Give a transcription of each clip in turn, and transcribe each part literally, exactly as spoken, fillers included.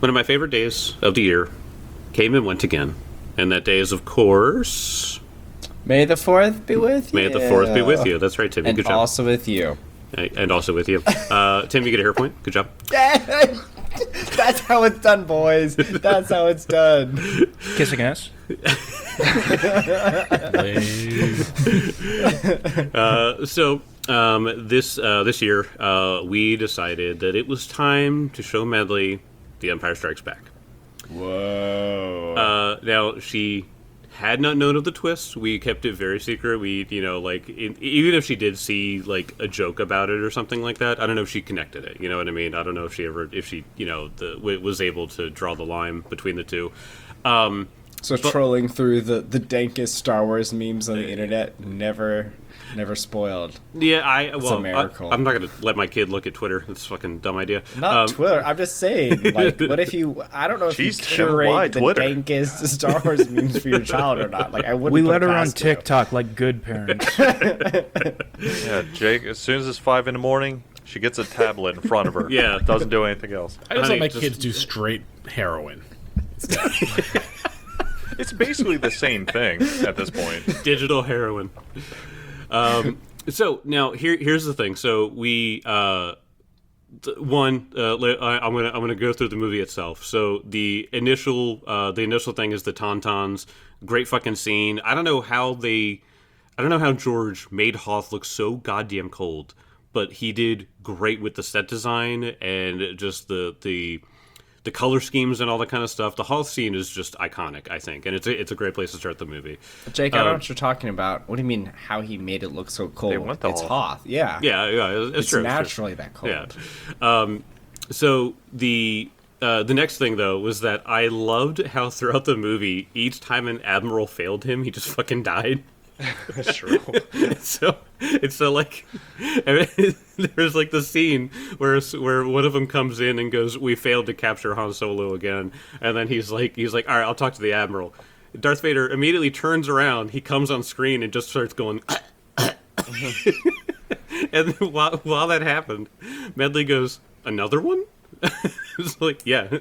One of my favorite days of the year came and went again. And that day is, of course... May the fourth be with you. May the fourth be with you. That's right, Timmy. And Good job. also with you. And also with you. Uh, Tim, you get a hair point. Good job. That's how it's done, boys. That's how it's done. Kissing ass. uh, so um, this uh, this year, uh, we decided that it was time to show Medley The Empire Strikes Back. Whoa. Uh, now, she had not known of the twist. We kept it very secret. We, you know, like, in, even if she did see, like, a joke about it or something like that, I don't know if she connected it. You know what I mean? I don't know if she ever, if she, you know, the, was able to draw the line between the two. Um, so but, trolling through the, the dankest Star Wars memes on the internet, never... Never spoiled. Yeah, I well, it's a miracle. I, I'm not gonna let my kid look at Twitter. That's a fucking dumb idea. Not um, Twitter. I'm just saying. Like, what if you? I don't know if Jeez, you curate the Twitter? dankest Star Wars memes for your child or not. Like, I wouldn't. We let her on you. TikTok like good parents. Yeah, Jake. As soon as it's five in the morning, she gets a tablet in front of her. Yeah, doesn't do anything else. I just Honey, let my just... kids do straight heroin. It's basically the same thing at this point. Digital heroin. Um. So now here here's the thing. So we uh, th- one uh, I, I'm gonna I'm gonna go through the movie itself. So the initial uh, the initial thing is the Tauntauns. Great fucking scene. I don't know how they I don't know how George made Hoth look so goddamn cold, but he did great with the set design and just the the the color schemes and all that kind of stuff. The Hoth scene is just iconic, I think, and it's a, it's a great place to start the movie. Jake, I don't um, know what you're talking about. What do you mean how he made it look so cold? They went the it's Hoth. Hoth, yeah. Yeah, yeah, it's, It's true. naturally it's that true. cold. Yeah. Um, so the uh, the next thing though was that I loved how throughout the movie, each time an admiral failed him, he just fucking died. That's true. so it's so like I mean, there's like the scene where where one of them comes in and goes, "We failed to capture Han Solo again," and then he's like he's like, "All right, I'll talk to the admiral." Darth Vader immediately turns around, he comes on screen and just starts going. And then while while that happened, Medley goes, "Another one?" It's like, yeah.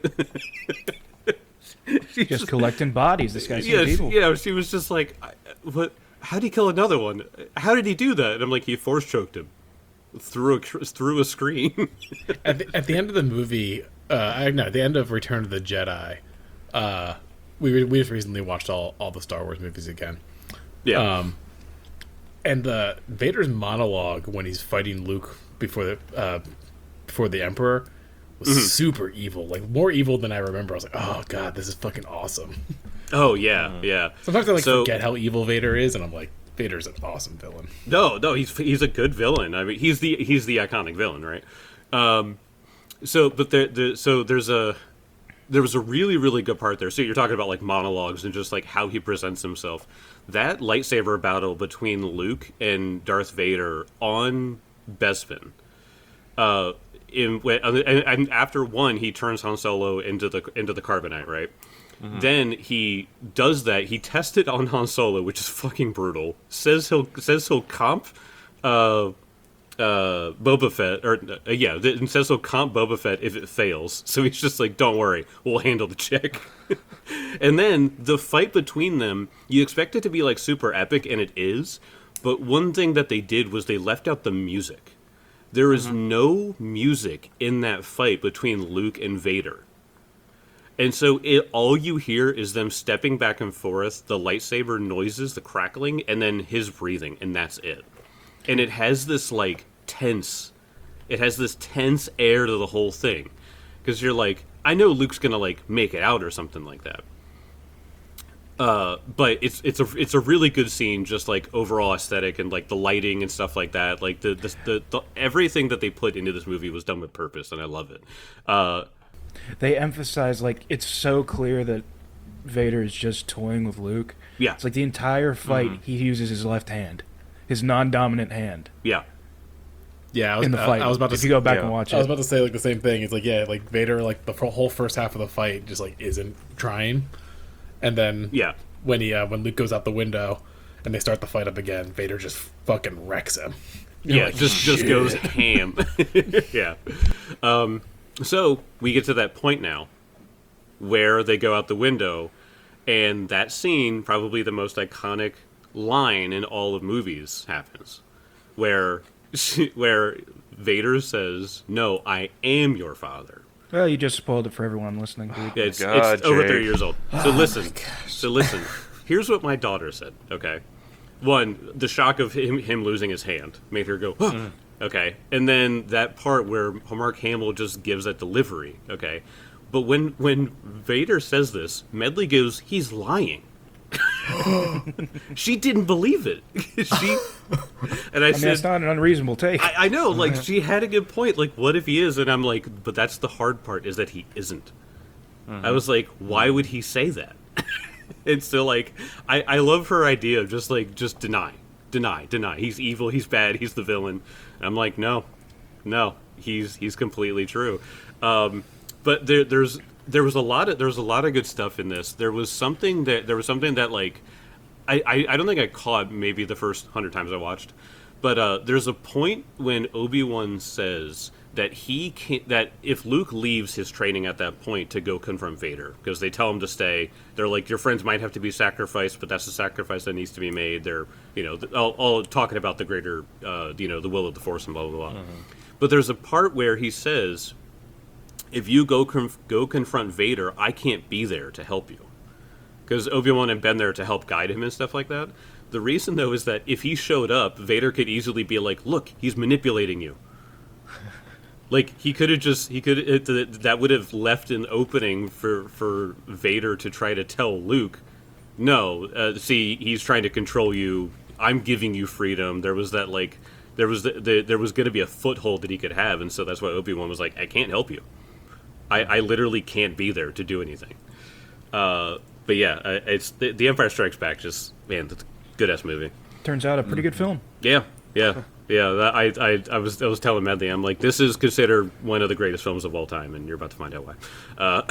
She's just collecting bodies. This guy's yeah, evil. yeah. She was just like, "What? How did he kill another one? How did he do that?" And I'm like, "He force choked him through a through a screen." at, the, at the end of the movie, uh, I no, at the end of Return of the Jedi, uh, we we just recently watched all, all the Star Wars movies again. Yeah. Um, and the Vader's monologue when he's fighting Luke before the uh, before the Emperor was mm-hmm. super evil, like more evil than I remember. I was like, "Oh god, this is fucking awesome." Oh yeah, mm. yeah. Sometimes I like so, forget how evil Vader is, and I'm like, Vader's an awesome villain. No, no, he's he's a good villain. I mean, he's the he's the iconic villain, right? Um, so, but there, the, so there's a there was a really really good part there. So you're talking about like monologues and just like how he presents himself. That lightsaber battle between Luke and Darth Vader on Bespin. Uh, in and, and after one, he turns Han Solo into the into the carbonite, right? Mm-hmm. Then he does that. He tests it on Han Solo, which is fucking brutal. Says he'll says he'll comp, uh, uh, Boba Fett, or uh, yeah, and says he'll comp Boba Fett if it fails. So he's just like, "Don't worry, we'll handle the check." And then the fight between them, you expect it to be like super epic, and it is. But one thing that they did was they left out the music. There is mm-hmm. no music in that fight between Luke and Vader. And so it, all you hear is them stepping back and forth, the lightsaber noises, the crackling, and then his breathing, and that's it. And it has this, like, tense, it has this tense air to the whole thing. Because you're like, I know Luke's gonna, like, make it out or something like that. Uh, but it's it's a it's a really good scene, just like overall aesthetic and like the lighting and stuff like that. Like the the, the, the everything that they put into this movie was done with purpose, and I love it. Uh, They emphasize, like, it's so clear that Vader is just toying with Luke. Yeah. It's like the entire fight, mm-hmm. he uses his left hand, his non-dominant hand. Yeah. Yeah, I was, in the fight. I, I was about to if you go back yeah. and watch it. I was about to say, like, the same thing. It's like, yeah, like, Vader, like, the whole first half of the fight just, like, isn't trying. And then yeah. when he uh, when Luke goes out the window and they start the fight up again, Vader just fucking wrecks him. You're yeah, like, just Shit. just goes ham. Yeah. Um, so we get to that point now where they go out the window, and that scene, probably the most iconic line in all of movies, happens, where where Vader says, "No, I am your father." Well, you just spoiled it for everyone listening, dude. Yeah, it's, God, it's over Jake. thirty years old. So listen, so listen. Here's what my daughter said. Okay, one, the shock of him him losing his hand made her go, "Huh." Okay, and then that part where Mark Hamill just gives that delivery. Okay, but when when Vader says this, Medley goes, "He's lying." She didn't believe it. She and I, I said, mean, it's not an unreasonable take. I, I know, like, she had a good point. Like, what if he is? And I'm like, but that's the hard part, is that he isn't. I was like, why would he say that? And so, like, I, I love her idea of just, like, just deny. Deny, deny. He's evil, he's bad, he's the villain. And I'm like, no, no, he's he's completely true. Um, but there, there's there was a lot of there was a lot of good stuff in this. There was something that there was something that like I, I, I don't think I caught maybe the first hundred times I watched, but uh, there's a point when Obi-Wan says that he can that if Luke leaves his training at that point to go confront Vader, because they tell him to stay, they're like, your friends might have to be sacrificed, but that's the sacrifice that needs to be made. They're, you know, all, all talking about the greater, uh, you know, the will of the Force and blah blah blah. Mm-hmm. But there's a part where he says, if you go conf- go confront Vader, I can't be there to help you, because Obi-Wan had been there to help guide him and stuff like that. The reason though is that if he showed up, Vader could easily be like, look, he's manipulating you. Like, he could have just, he could, it, that would have left an opening for, for Vader to try to tell Luke, no, uh, see, he's trying to control you, I'm giving you freedom. There was that, like, there was the, the there was going to be a foothold that he could have, and so that's why Obi-Wan was like, I can't help you. I, I literally can't be there to do anything. Uh, but yeah, it's, the, the Empire Strikes Back, just, man, that's a good-ass movie. Turns out a pretty good film. Yeah, yeah. Yeah, that, I, I, I was I was telling Medley, I'm like, this is considered one of the greatest films of all time, and you're about to find out why. Uh,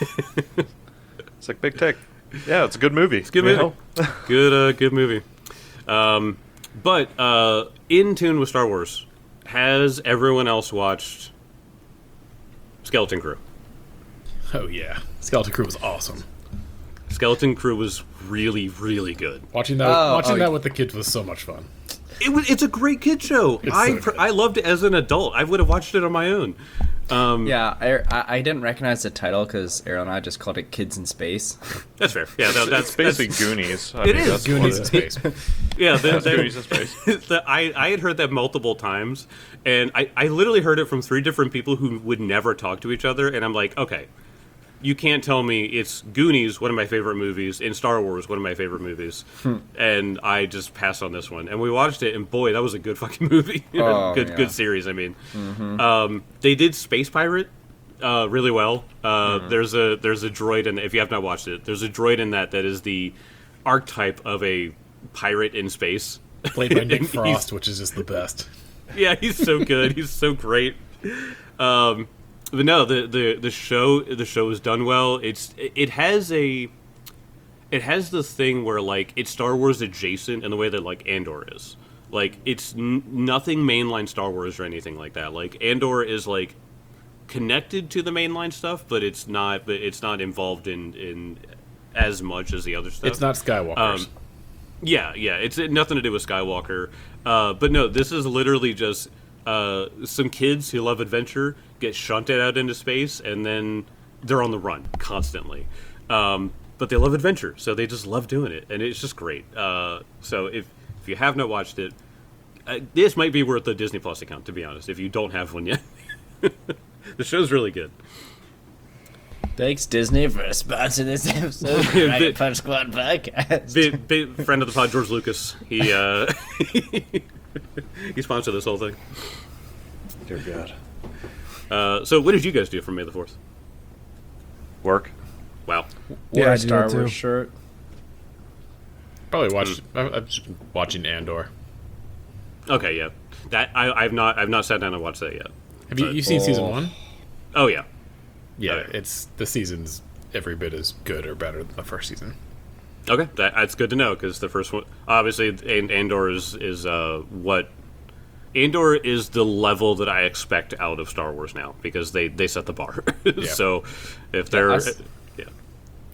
It's like Big Tick. Yeah, it's a good movie. It's a good movie. good, uh, good movie. Um, but uh, in tune with Star Wars, has everyone else watched Skeleton Crew? Oh yeah, Skeleton Crew was awesome. Skeleton Crew was really, really good. Watching that, Oh, watching oh, that with the kids was so much fun. It was, it's a great kid show. It's I so pr- good. I loved it as an adult. I would have watched it on my own. Um, Yeah, I, I, I didn't recognize the title because Ariel and I just called it Kids in Space. That's fair. Yeah, that, that's That's basically that's, Goonies. I It mean, is that's Goonies in what it is. space. Yeah, the, That's the- Goonies in space. the, I, I had heard that multiple times, and I, I literally heard it from three different people who would never talk to each other, and I'm like, okay, you can't tell me it's Goonies, one of my favorite movies, and Star Wars, one of my favorite movies, and I just passed on this one. And we watched it, and boy, that was a good fucking movie. Oh, good yeah. good series, I mean. Um, they did Space Pirate uh, really well. Uh, There's a there's a droid, and if you have not watched it, there's a droid in that that is the archetype of a pirate in space. Played by Nick He's- Frost, which is just the best. Yeah, he's so good. He's so great. Um, but no, the, the, the show the show is done well. It's it has a it has this thing where like it's Star Wars adjacent in the way that like Andor is. Like it's n- nothing mainline Star Wars or anything like that. Like Andor is like connected to the mainline stuff, but it's not. But it's not involved in in as much as the other stuff. It's not Skywalker's. Um, Yeah, yeah, it's nothing to do with Skywalker. Uh, but no, this is literally just uh, some kids who love adventure get shunted out into space, and then they're on the run constantly. Um, but they love adventure, so they just love doing it, and it's just great. Uh, so if if you have not watched it, uh, this might be worth the Disney Plus account, to be honest, if you don't have one yet. The show's really good. Thanks, Disney, for sponsoring this episode of the Dragon Punch Squad podcast. Big, big friend of the pod, George Lucas. He uh, he sponsored this whole thing. Dear God. Uh, so, what did you guys do for May the Fourth? Work. Wow. Yeah, Wore I a do Star that too. Wars shirt. Probably watched. I've I've just been watching Andor. Okay, yeah. That I, I've not I've not sat down and watched that yet. Have you But- you seen season Oh. one? Oh yeah. Yeah, Okay. it's the season's every bit as good or better than the first season. Okay, that, that's good to know because the first one, obviously, and Andor is is uh, what Andor is the level that I expect out of Star Wars now because they, they set the bar. So if they're I s- yeah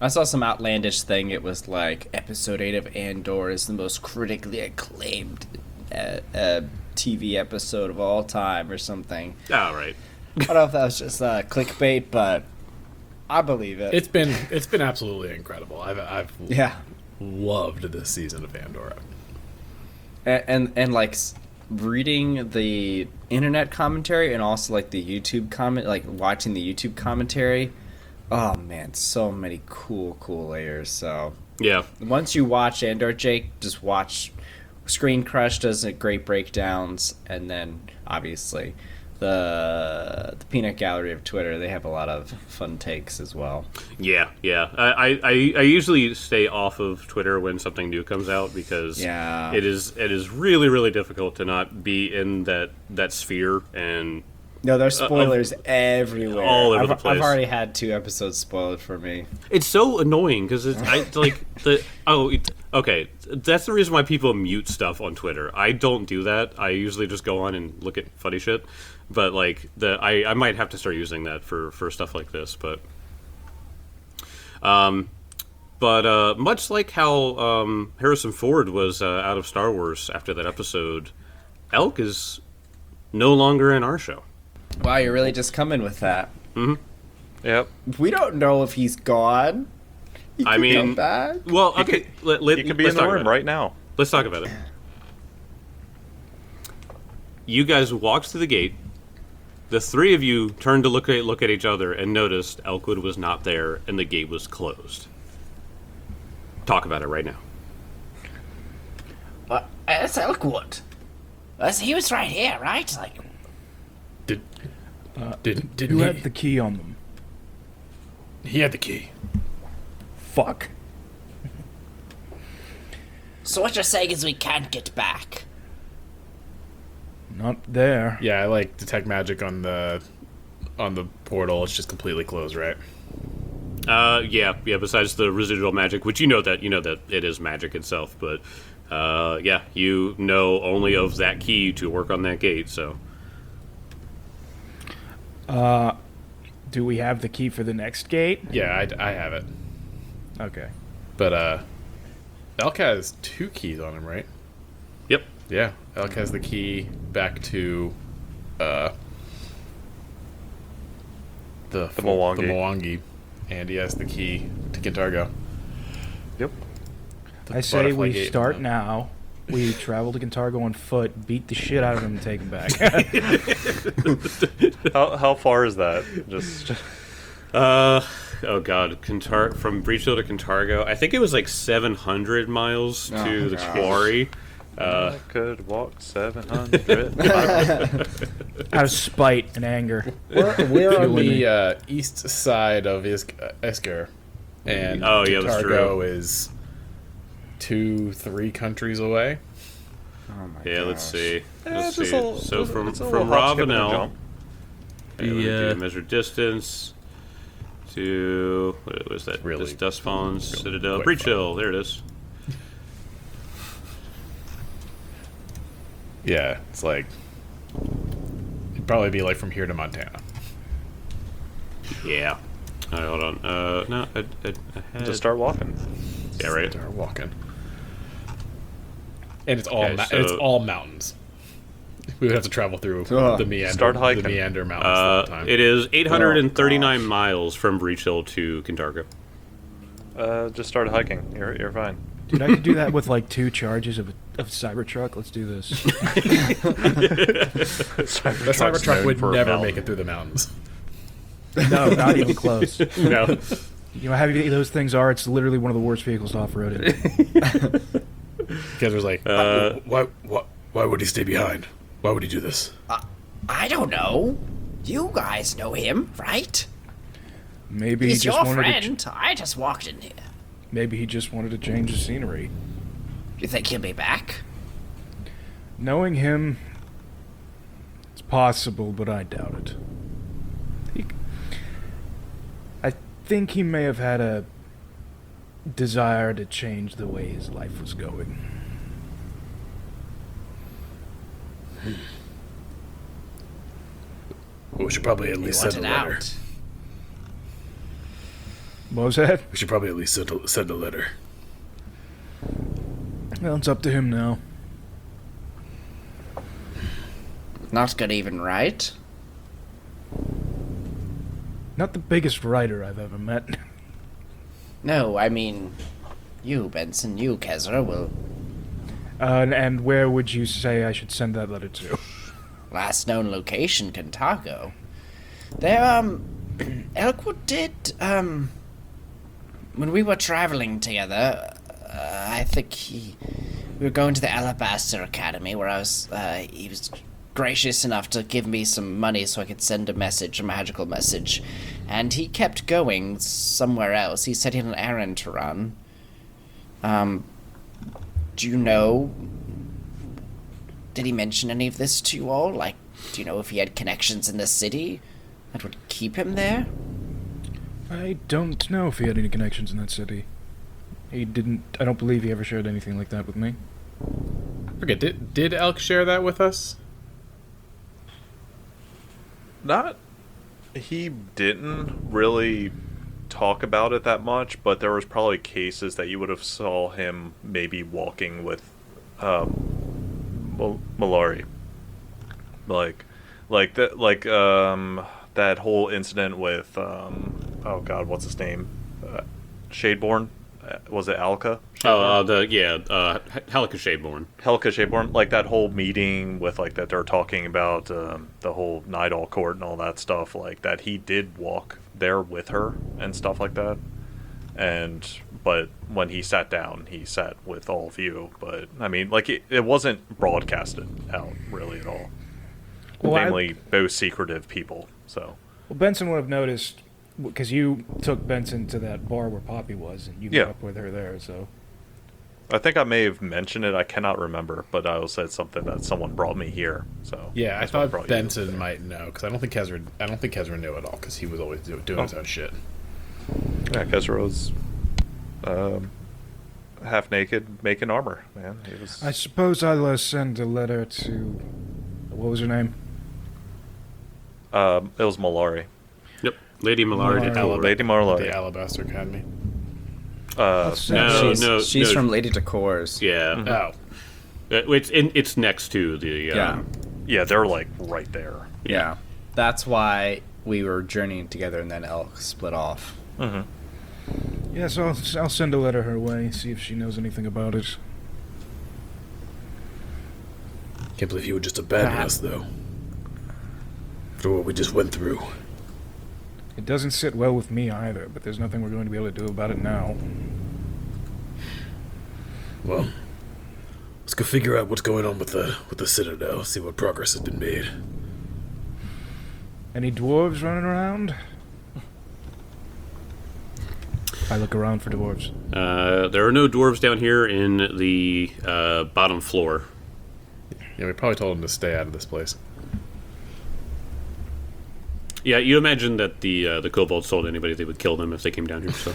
I saw some outlandish thing. It was like episode eight of Andor is the most critically acclaimed uh, uh, T V episode of all time, or something. Oh, right. I don't know if that was just uh, clickbait, but I believe it. It's been it's been absolutely incredible. I've I've yeah, loved this season of Andor. and and, and like s- reading the internet commentary and also like the YouTube comment, like watching the YouTube commentary. Oh man, so many cool, cool layers. So Yeah. once you watch Andor, Jake, just watch Screen Crush does a great breakdowns, and then obviously the the Peanut Gallery of Twitter, they have a lot of fun takes as well. Yeah, yeah. I, I, I usually stay off of Twitter when something new comes out because Yeah. it is it is really really difficult to not be in that that sphere and No, there's spoilers everywhere. all over I've, the place. I've already had two episodes spoiled for me. it's so annoying because it's I, it's like the oh it, okay that's the reason why people mute stuff on Twitter. I don't do that. I usually just go on and look at funny shit. But like the I, I might have to start using that for, for stuff like this. But um, but uh, much like how um, Harrison Ford was uh, out of Star Wars after that episode, Elk is no longer in our show. Wow, you're really just coming with that. Yep. We don't know if he's gone. He I could mean- come back. Well, okay, let, let, You could be let's in the talk room about it. right now. Let's talk about it. You guys walked through the gate. The three of you turned to look at look at each other and noticed Elkwood was not there and the gate was closed. Talk about it right now. What? That's Elkwood. That's, he was right here, right? Like, Did did did Who he, had the key on them? he had the key. Fuck. so what you're saying is we can't get back. Not there. Yeah, I like detect magic on the on the portal. It's just completely closed, right? Uh, yeah, yeah. Besides the residual magic, which you know that you know that it is magic itself, but uh, yeah, you know only of that key to work on that gate. So Uh, do we have the key for the next gate? Yeah, I, I have it. Okay. But uh, Elk has two keys on him, right? yep. Yeah, Elk has the key back to uh the The Mwangi. the Mwangi, and he has the key to Kintargo. Yep. The I say butterfly we gate. start now. We travel to Kintargo on foot, beat the shit out of him, and take him back. How how far is that? Just Uh, oh god, Kintar from Breachill to Kintargo. I think it was like seven hundred miles to Oh, the gosh. quarry. I could walk seven hundred. Out of spite and anger. We're, we're on Fueling the me. uh, east side of Isk- uh, Isker, and Oh, yeah, that's Kintargo true. is two, three countries away. Oh my Yeah, let's gosh. see. Let's just see. a little- so it's a- from it's a from little hop, skip, and a Ravenel, jump. okay, let me The, do uh, measure distance to what was that? Really- this Dustfawn really Citadel, quick Breachill. There it is. Yeah, it's like it'd probably be like from here to Montana. Yeah. All right, hold on. Uh, no, I, I, I had, Just start walking. Yeah, right. Start walking, and it's all Okay, ma- and it's so- all mountains. We would have to travel through Ugh. the meander, Start hiking. the meander mountains all the Uh, time. it is eight hundred thirty-nine Oh, gosh. miles from Breachill to Kintargo. Uh, just start hiking. You're you're fine. Dude, I could do that with like two charges of a, of Cybertruck. Let's do this. The Cybertruck would never make it through the mountains. No, not even close. No. You know how heavy those things are? It's literally one of the worst vehicles to off-road in. Because there's like, Uh, why, why, why would he stay behind? Why would he do this? I don't know. You guys know him, right? Maybe he He's just your wanted to. friend. I just walked in here. Maybe he just wanted to change the scenery. You think he'll be back? Knowing him, it's possible, but I doubt it. He, I think he may have had a desire to change the way his life was going. We should probably at He least send wanted a letter. out. What was that? We should probably at least send a, send a letter. Well, it's up to him now. Not gonna even write. Not the biggest writer I've ever met. No, I mean, you, Benson, you, Kezra, will. Uh, and, and where would you say I should send that letter to? Last known location, Kentucky. There, um, Elkwood did, um, when we were traveling together, uh, I think he, we were going to the Alabaster Academy, where I was, uh, he was gracious enough to give me some money so I could send a message, a magical message, and he kept going somewhere else. He said he had an errand to run. Um, do you know, did he mention any of this to you all? Like, do you know if he had connections in the city that would keep him there? I don't know if he had any connections in that city. He didn't. I don't believe he ever shared anything like that with me. I forget, did, did Elk share that with us? Not. He didn't really talk about it that much, but there was probably cases that you would have saw him maybe walking with um, Mal- Malari. Like, like that, like um, that whole incident with um, oh god, what's his name? Uh, Shadeborn. Uh, was it Alka? Oh, uh, the yeah, uh, Halika Shadeborn. Helka Shadeborn, like that whole meeting with like that they're talking about um, the whole Nidal court and all that stuff, like that he did walk there with her and stuff like that. And but when he sat down, he sat with all of you. But I mean, like it, it wasn't broadcasted out really at all. Well, I- Namely, both secretive people. So Well, Benson would have noticed, because you took Benson to that bar where Poppy was, and you met Yeah. up with her there, so... I think I may have mentioned it. I cannot remember, but I also said something that someone brought me here. So Yeah, I that's what brought thought you Benson there. might know, because I don't think Kezra, I don't think Kezra knew at all, because he was always do, doing Oh. his own shit. Yeah, Kezra was um, half naked, making armor. Man, he was. I suppose I'll uh, send a letter to... What was her name? Um, it was Malari. Yep, Lady Malari de Malari. Tor. Lady Malari. The Alabaster Academy. Uh, No, she's, no, she's no. from Lady Decor's. Yeah, Oh. Uh, it's in, it's next to the. Um, Yeah. yeah, they're like right there. Yeah. That's why we were journeying together and then Elk split off. Mm-hmm. Yes, I'll, I'll send a letter her way, see if she knows anything about it. Can't believe he would just abandon us, though. After what we just went through. It doesn't sit well with me either, but there's nothing we're going to be able to do about it now. Well, let's go figure out what's going on with the with the Citadel, see what progress has been made. Any dwarves running around? I look around for dwarves. Uh, there are no dwarves down here in the uh, bottom floor. Yeah, we probably told him to stay out of this place. Yeah, you imagine that the uh, the kobolds told anybody they would kill them if they came down here. So,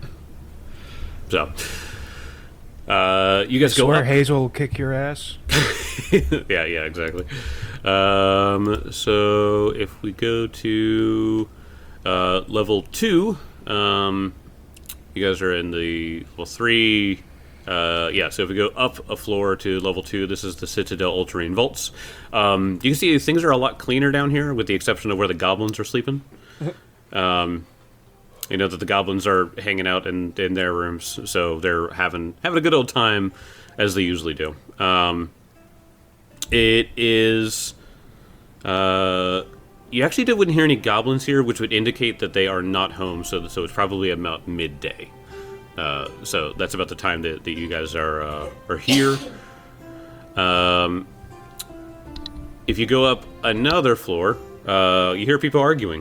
so uh, you guys go Swear up. Hazel will kick your ass. yeah, yeah, exactly. Um, so if we go to uh, level two, um, you guys are in the well three. Uh, yeah, so if we go up a floor to level two, this is the Citadel Ultramarine Vaults. Um, you can see things are a lot cleaner down here, with the exception of where the goblins are sleeping. Um, you know that the goblins are hanging out in, in their rooms, so they're having having a good old time, as they usually do. Um, it is... Uh, you actually wouldn't hear any goblins here, which would indicate that they are not home, so, so it's probably about midday. Uh, so that's about the time that, that you guys are uh, are here. Um, if you go up another floor, uh, you hear people arguing.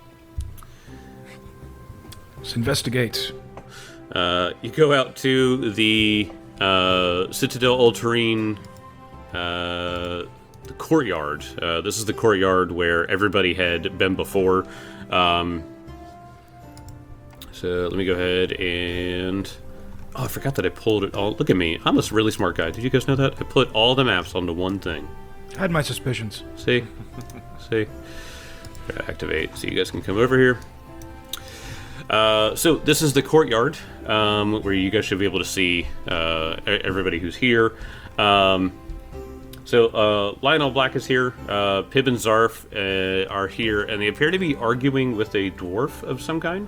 Let's investigate. Uh, you go out to the uh, Citadel Ultramarine uh, the courtyard. Uh, this is the courtyard where everybody had been before. Um, So let me go ahead and... Oh, I forgot that I pulled it all. Look at me. I'm a really smart guy. Did you guys know that? I put all the maps onto one thing. I had my suspicions. See? See? Gotta activate so you guys can come over here. Uh, so this is the courtyard, um, where you guys should be able to see uh, e- everybody who's here. Um, so uh, Lionel Black is here. Uh, Pib and Zarf uh, are here, and they appear to be arguing with a dwarf of some kind.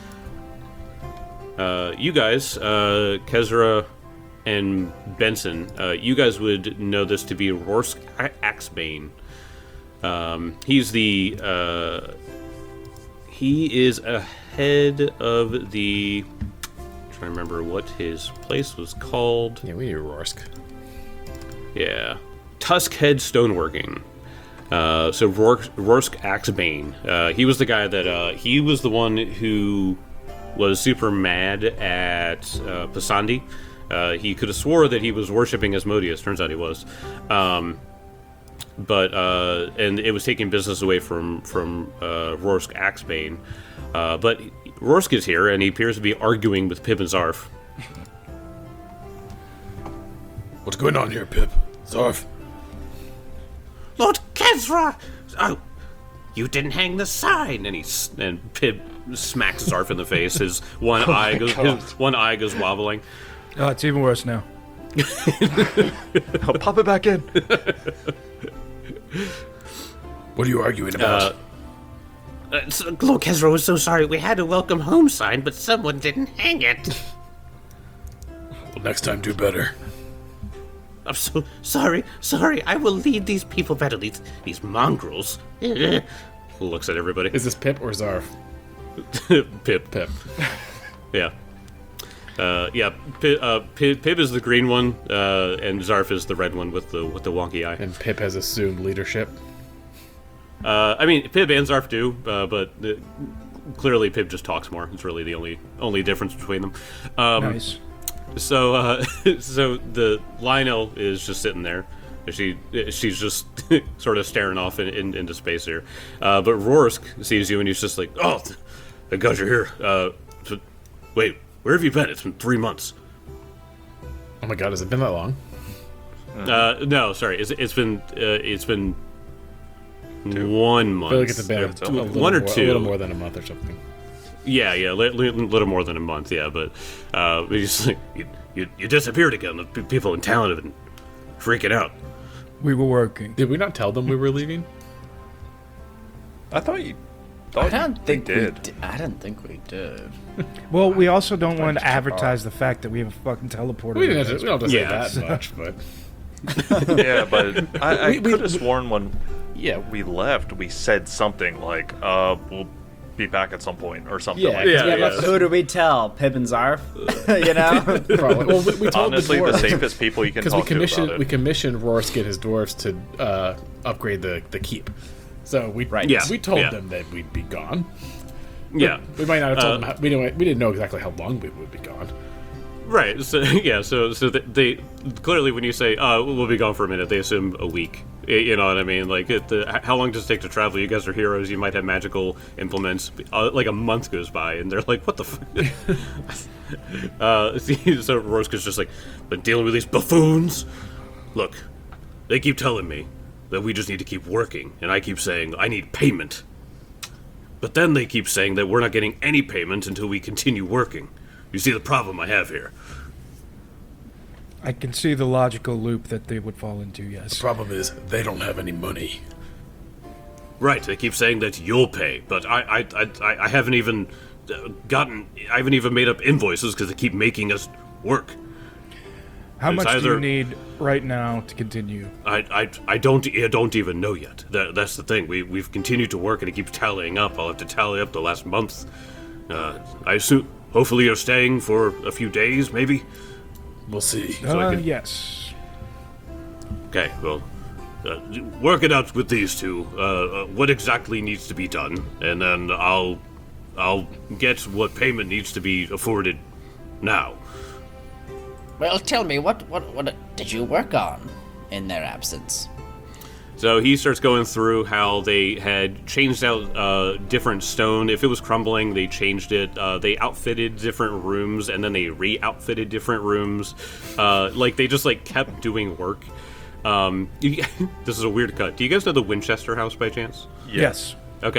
Uh, you guys, uh, Kezra and Benson, uh, you guys would know this to be Rorsk Axebane. Um, he's the uh, he is ahead of the. I'm trying to remember what his place was called. Yeah, we need Rorsk. Yeah, Tuskhead Stoneworking. Uh, so Rorsk, Rorsk Axebane. Uh, he was the guy that uh, he was the one who was super mad at uh, Pasandi. Uh, he could have swore that he was worshiping Asmodeus. Turns out he was. Um, but uh, and it was taking business away from from uh, Rorsk Axebane. Uh, but Rorsk is here, and he appears to be arguing with Pip and Zarf. What's going on here, Pip? Zarf? Lord Kezra! Oh, you didn't hang the sign! And he s- and Pip smacks Zarf in the face. His one eye goes his one eye goes wobbling. Oh, it's even worse now. I'll pop it back in. What are you arguing about? Uh, uh, so, Lord Kezra was so sorry. We had a welcome home sign, but someone didn't hang it. Well, next time, do better. I'm so sorry. Sorry. I will lead these people better. These these mongrels. Looks at everybody. Is this Pip or Zarf? Pip. Pip. Yeah. Uh, yeah. Pip, uh, Pip, Pip is the green one, uh, and Zarf is the red one with the with the wonky eye. And Pip has assumed leadership. Uh, I mean, Pip and Zarf do, uh, but uh, clearly Pip just talks more. It's really the only only difference between them. Um, Nice. So, uh, so the Lionel is just sitting there. She she's just sort of staring off in, in, into space here. Uh, but Rorsk sees you and he's just like, "Oh, thank God you're here." Uh, so, wait, where have you been? It's been three months. Oh my god, has it been that long? Uh, no, sorry, it's, it's been uh, it's been one month. I feel like it's been Yeah, a, it's a only little one or more, two. a little more than a month or something. Yeah, yeah, a li- li- little more than a month, yeah, but uh, we just like you, you, you disappeared again. The p- people in town have been freaking out. We were working. Did we not tell them we were leaving? I thought you. Thought I don't you think we did. di- I don't think we did. Well, we also don't want to check advertise the fact that we have a fucking teleporter. We didn't have to, we don't have to say Yeah. that much, but Yeah, but I, I We- we- could have sworn when yeah, we left, we said something like, "Uh, we'll be back at some point" or something Yeah, like yeah, that. yeah. But who do we tell? Pip and Zarf? you know? probably. Well, we, we told Honestly, the, the dwarves, safest people you can because talk we to commissioned about we it. commissioned Rorsk and his dwarves to uh, upgrade the, the keep. So we Right. Yeah, we told yeah. them that we'd be gone. Yeah, We might not have told Uh, them. How, we didn't we didn't know exactly how long we would be gone. right. So yeah, so so they, they clearly when you say uh, we'll be gone for a minute, they assume a week. Y- You know what I mean? Like, it, the, how long does it take to travel? You guys are heroes. You might have magical implements. Uh, like a month goes by, and they're like, "What the fuck?" uh, so Rorsk is just like, "Been dealing with these buffoons. Look, they keep telling me that we just need to keep working, and I keep saying I need payment. But then they keep saying that we're not getting any payment until we continue working. You see the problem I have here." I can see the logical loop that they would fall into, yes. Problem is they don't have any money. Right, they keep saying that you'll pay, but I, I, I, I- I haven't even uh, gotten, I haven't even made up invoices because they keep making us work. How It's much do either- you need right now to continue? I, I, I don't, I don't even know yet. That, that's the thing. We, we've continued to work and it keeps tallying up. I'll have to tally up the last month. Uh, I assume, hopefully you're staying for a few days, maybe. We'll see. So I uh, can- yes. Okay, well, uh, work it out with these two. Uh, uh, what exactly needs to be done, and then I'll, I'll get what payment needs to be afforded now. Well, tell me, what, what, what did you work on in their absence? So he starts going through how they had changed out uh, different stone. If it was crumbling, they changed it. Uh, they outfitted different rooms, and then they re-outfitted different rooms. Uh, like they just like kept doing work. Um, you, this is a weird cut. Do you guys know the Winchester House by chance? Yes. Okay,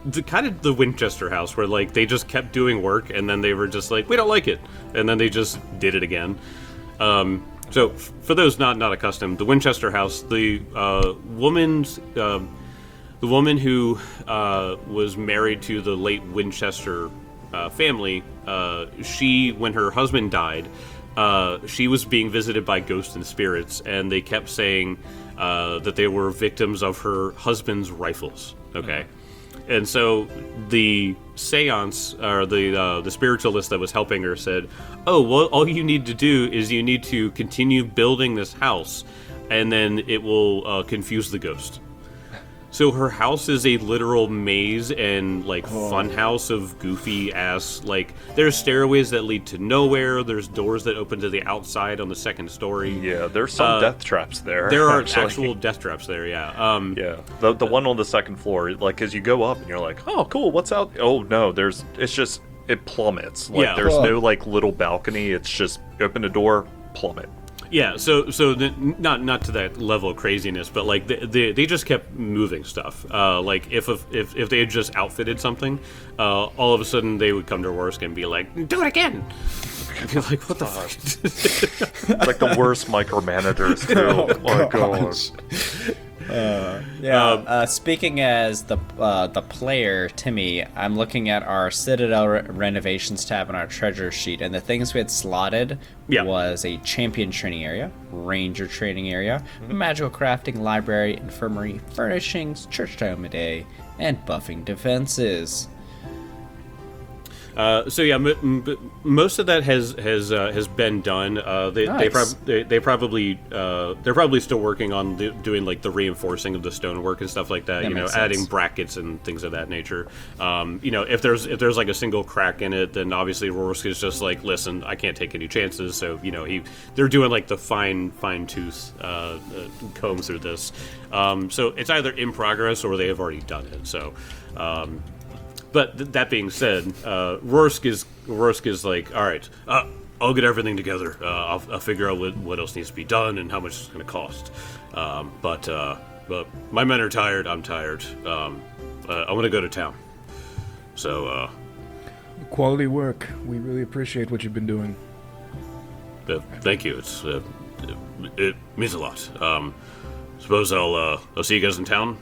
the kind of the Winchester House, where like they just kept doing work, and then they were just like, we don't like it, and then they just did it again. Um, so, f- for those not not accustomed, the Winchester House, the uh, woman's um the woman who uh, was married to the late Winchester uh, family, uh, she, when her husband died, uh, she was being visited by ghosts and spirits, and they kept saying uh, that they were victims of her husband's rifles. Okay. And so the seance, or the uh, the spiritualist that was helping her said, oh, well, all you need to do is you need to continue building this house, and then it will uh, confuse the ghost. So her house is a literal maze and, like, fun house of goofy-ass, like, there's stairways that lead to nowhere, there's doors that open to the outside on the second story. Yeah, there's some Uh, death traps there. There are actually. actual death traps there, yeah. Um, Yeah, the the one on the second floor, like as you go up and you're like, oh, cool, what's out? Oh no, there's it's just it plummets. Like Yeah. there's Huh. no like little balcony. It's just open the door, plummet. Yeah, so so the, not not to that level of craziness, but like they they, they just kept moving stuff. Uh, like if, if if if they had just outfitted something, uh, all of a sudden they would come to Worsk and be like, "Do it again." I'd be like, "What the fuck?" It's like the worst micromanagers too. Oh my god. Yeah. uh, speaking as the uh, the player, Timmy, I'm looking at our Citadel re- renovations tab on our treasure sheet, and the things we had slotted Yeah. was a champion training area, ranger training area, magical crafting, library, infirmary, furnishings, church time a day, and buffing defenses. Uh, so yeah, m- m- most of that has has uh, has been done. Uh, they, they, Nice. prob- they they probably uh, they're probably still working on the, doing like the reinforcing of the stonework and stuff like that. That you know, makes adding sense. brackets and things of that nature. Um, you know, if there's if there's like a single crack in it, then obviously Rorsk is just like, listen, I can't take any chances. So you know, he they're doing like the fine fine tooth uh, uh, comb through this. Um, so it's either in progress or they have already done it. So. Um, But th- that being said, uh, Rorsk is Rorsk is like, all right, uh, I'll get everything together. Uh, I'll, I'll figure out what, what else needs to be done and how much it's going to cost. Um, but uh, but my men are tired. I'm tired. Um, uh, I want to go to town. So uh, Quality work. We really appreciate what you've been doing. uh, thank you. It's uh, it, it means a lot. Um, suppose I'll uh, I'll see you guys in town.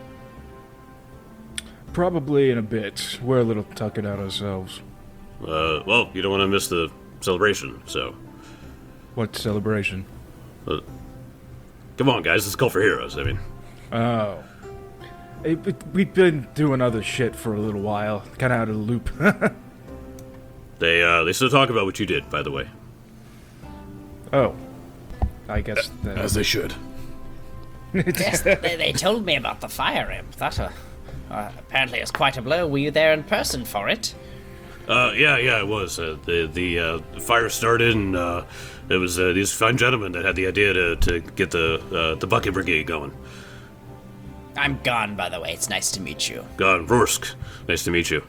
Probably in a bit. We're a little tuckered out ourselves. Uh, well, you don't want to miss the celebration. So What celebration? uh, come on, guys. It's Call for Heroes. I mean. Oh. It, it, we've been doing other shit for a little while. Kind of out of the loop. They uh, they still talk about what you did, by the way. Oh. I guess that... As they should. Yes, they, they told me about the fire imp. That uh, uh, apparently is quite a blow. Were you there in person for it? Uh, yeah, yeah, it was. Uh, the the uh, fire started, and uh, it was uh, these fine gentlemen that had the idea to, to get the uh, the bucket brigade going. I'm gone, by the way. It's nice to meet you. Gone, Rorsk. Nice to meet you.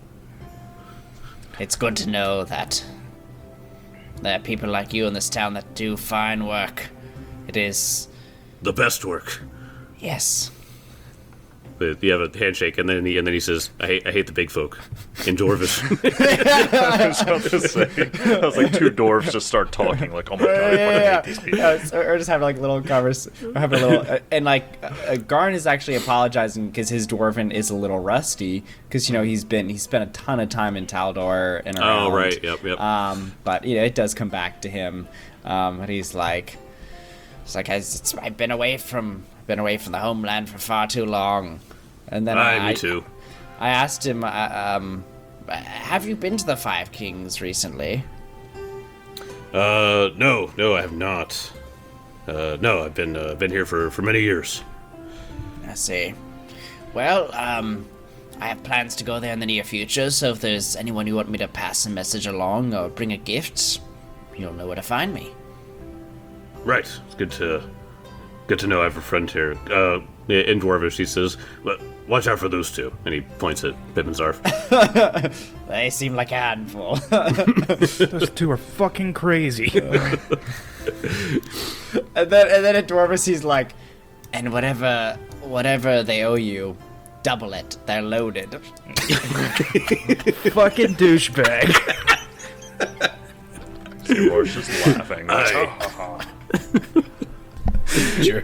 It's good to know that there are people like you in this town that do fine work. It is... The best work. Yes. But you have a handshake, and then he and then he says, "I hate I hate the big folk." In Dwarvish. I was about to say, I was like, two dwarves just start talking, like, oh my god, I fucking hate these people. Yeah, so- or just have like little convers, or have a little, uh, and like uh, Garn is actually apologizing because his dwarven is a little rusty because you know he's been he spent a ton of time in Taldor and around. Oh, right, yep, yep. Um, but you know it does come back to him, um, and he's like, It's like, it's, I've been away from been away from the homeland for far too long. and then Aye, I, me too. I asked him, uh, um, Have you been to the Five Kings recently? Uh, no, no, I have not. Uh, no, I've been uh, been here for, for many years. I see. Well, um, I have plans to go there in the near future, so if there's anyone you want me to pass a message along or bring a gift, you'll know where to find me. Right. It's good to good to know I have a friend here. Uh, in Dwarvish, he says, "Well, watch out for those two," and he points at Pippinzarf. They seem like a handful. Those two are fucking crazy. and then and then at Dwarvis he's like, And whatever whatever they owe you, double it. They're loaded. Fucking douchebag. Seymour's just laughing. Jerk.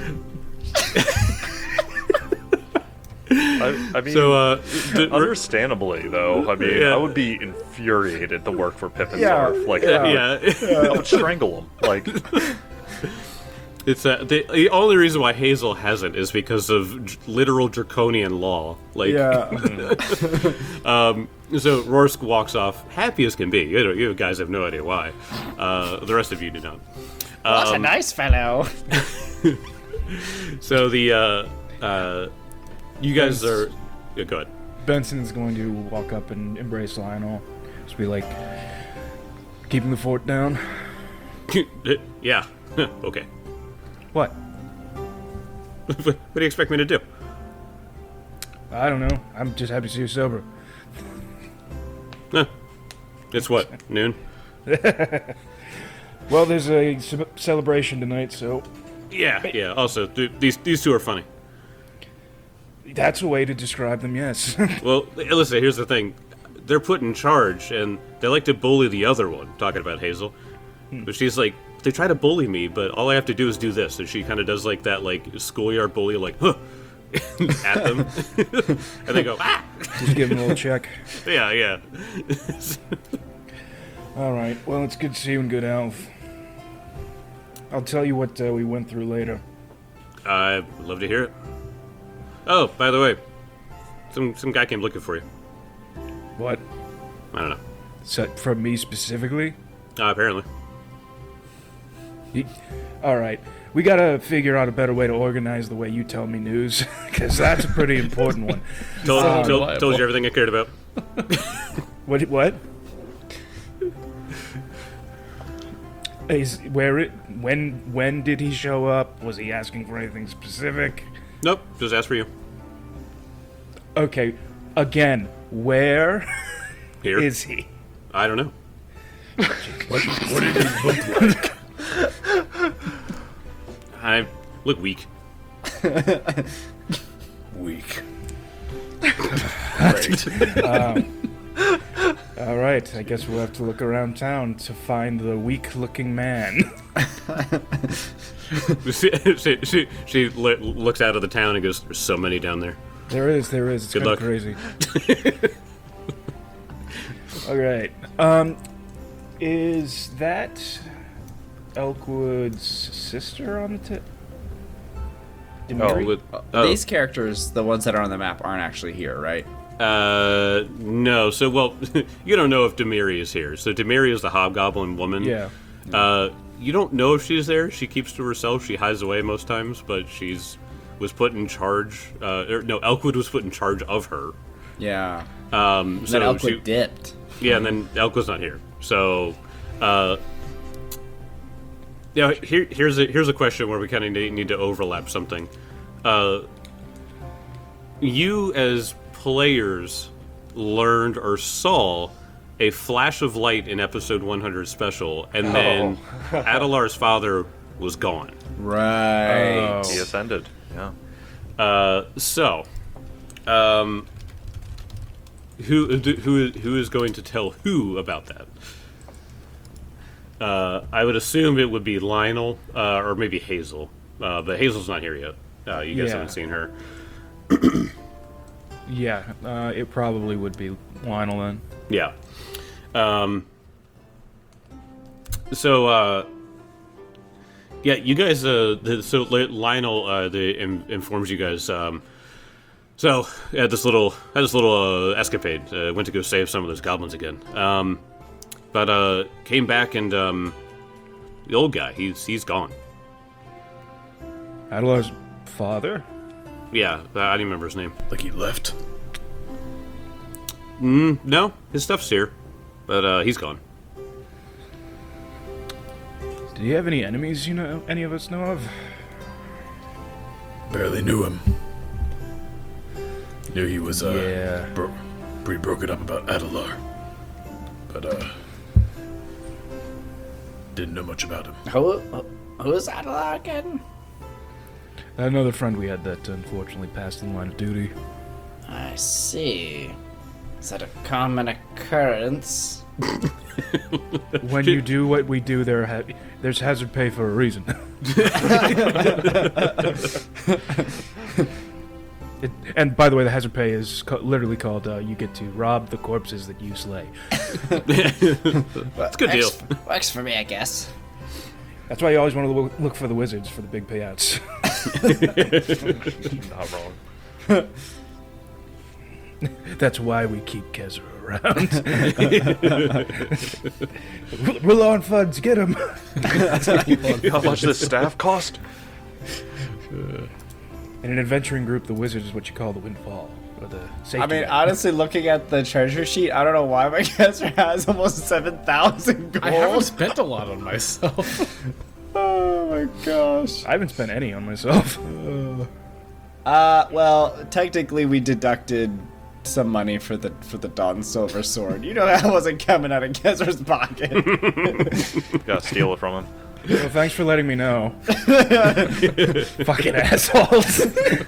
I, I mean, So, uh, d- understandably, though, I mean, Yeah. I would be infuriated to work for Pippin Yeah. Zarf. Like, Yeah. yeah, I would strangle him. Like, it's uh, the, the only reason why Hazel hasn't is because of j- literal draconian law. Like, Yeah. so Rorsk walks off happy as can be. You, know, you guys have no idea why. Uh, the rest of you do not. What a nice fellow. So the uh, uh, you guys are yeah, go ahead. Benson's going to walk up and embrace Lionel. Just be like, keeping the fort down. Yeah. Okay. What? What do you expect me to do? I don't know. I'm just happy to see you sober. Huh. It's what, noon? Well, there's a ce- celebration tonight, so Yeah, yeah. Also, th- these these two are funny. that's a way to describe them, yes. Well, listen, here's the thing. They're put in charge, and they like to bully the other one, talking about Hazel. But she's like, they try to bully me, but all I have to do is do this. And she kind of does like that, like, schoolyard bully, like, huh, at them. And they go, ah! Just give him a little check. Yeah, yeah. All right. Well, it's good to see you in good health. I'll tell you what uh, we went through later. I'd love to hear it. Oh, by the way, some some guy came looking for you. What? I don't know. So, from me specifically? Uh, apparently. He- All right. We gotta figure out a better way to organize the way you tell me news, because that's a pretty important one. Told, So told, reliable. told you everything I cared about. What? What? Is where it? When? When did he show up? Was he asking for anything specific? Nope, just ask for you. Okay. Again, where Here. is he? I don't know. What, what did he look like? I look weak. Weak. All right. I guess we'll have to look around town to find the weak-looking man. she she, she, she li- looks out of the town and goes, "There's so many down there." There is. There is. It's Good kind of luck. crazy. All right. Um, is that Elkwood's sister on the tip? Oh, with, oh. These characters, the ones that are on the map, aren't actually here, right? Uh, no. So, well, you don't know if Demiri is here. So, Demiri is the hobgoblin woman. Yeah. Uh, you don't know if she's there. She keeps to herself. She hides away most times, but she's was put in charge. Uh, or, no, Elkwood was put in charge of her. Yeah. Um, And so then Elkwood she, dipped. yeah, and then Elkwood's not here. So, uh, yeah. Here, here's a here's a question where we kind of need, need to overlap something. Uh, you as players learned or saw a flash of light in episode one hundred special, and then Adelar's father was gone. Right. he ascended. Yeah. Uh, so, um, who who who is going to tell who about that? Uh, I would assume it would be Lionel uh, or maybe Hazel, uh, but Hazel's not here yet. Uh, you guys Yeah. haven't seen her. Yeah. Uh, it probably would be Lionel then. Yeah. Um, so, uh, yeah, you guys, uh, the, so Li- Lionel, uh, the, in, informs you guys, um, so, had this little, had this little, uh, escapade, uh, went to go save some of those goblins again, um, but, uh, came back and, um, the old guy, he's, he's gone. Adelar's father? Yeah, I don't even remember his name. Like he left? Mm, no, his stuff's here, but, uh, he's gone. Did he have any enemies you know any of us know of? Barely knew him. Knew he was, uh, Yeah. bro- pretty broken up about Adelar. But, uh, didn't know much about him. Who, who's Adelar again? Another friend we had that unfortunately passed in the line of duty. I see. Is that a common occurrence? When you do what we do, there ha- there's hazard pay for a reason. It, and by the way, the hazard pay is co- literally called uh, you get to rob the corpses that you slay. It's a good deal. Works, works for me, I guess. That's why you always want to look, look for the wizards for the big payouts. Not wrong. That's why we keep Kezra around. We're low on funds, get him. How much does this staff cost? In an adventuring group, the wizard is what you call the windfall, or the safety I mean, net. honestly, looking at the treasure sheet, I don't know why my character has almost seven thousand gold. I haven't spent a lot on myself. Oh my gosh. I haven't spent any on myself. Uh, well, technically, we deducted some money for the for the Dawn Silver Sword. You know that wasn't coming out of Kezra's pocket. Gotta steal it from him. Well, thanks for letting me know. Fucking assholes.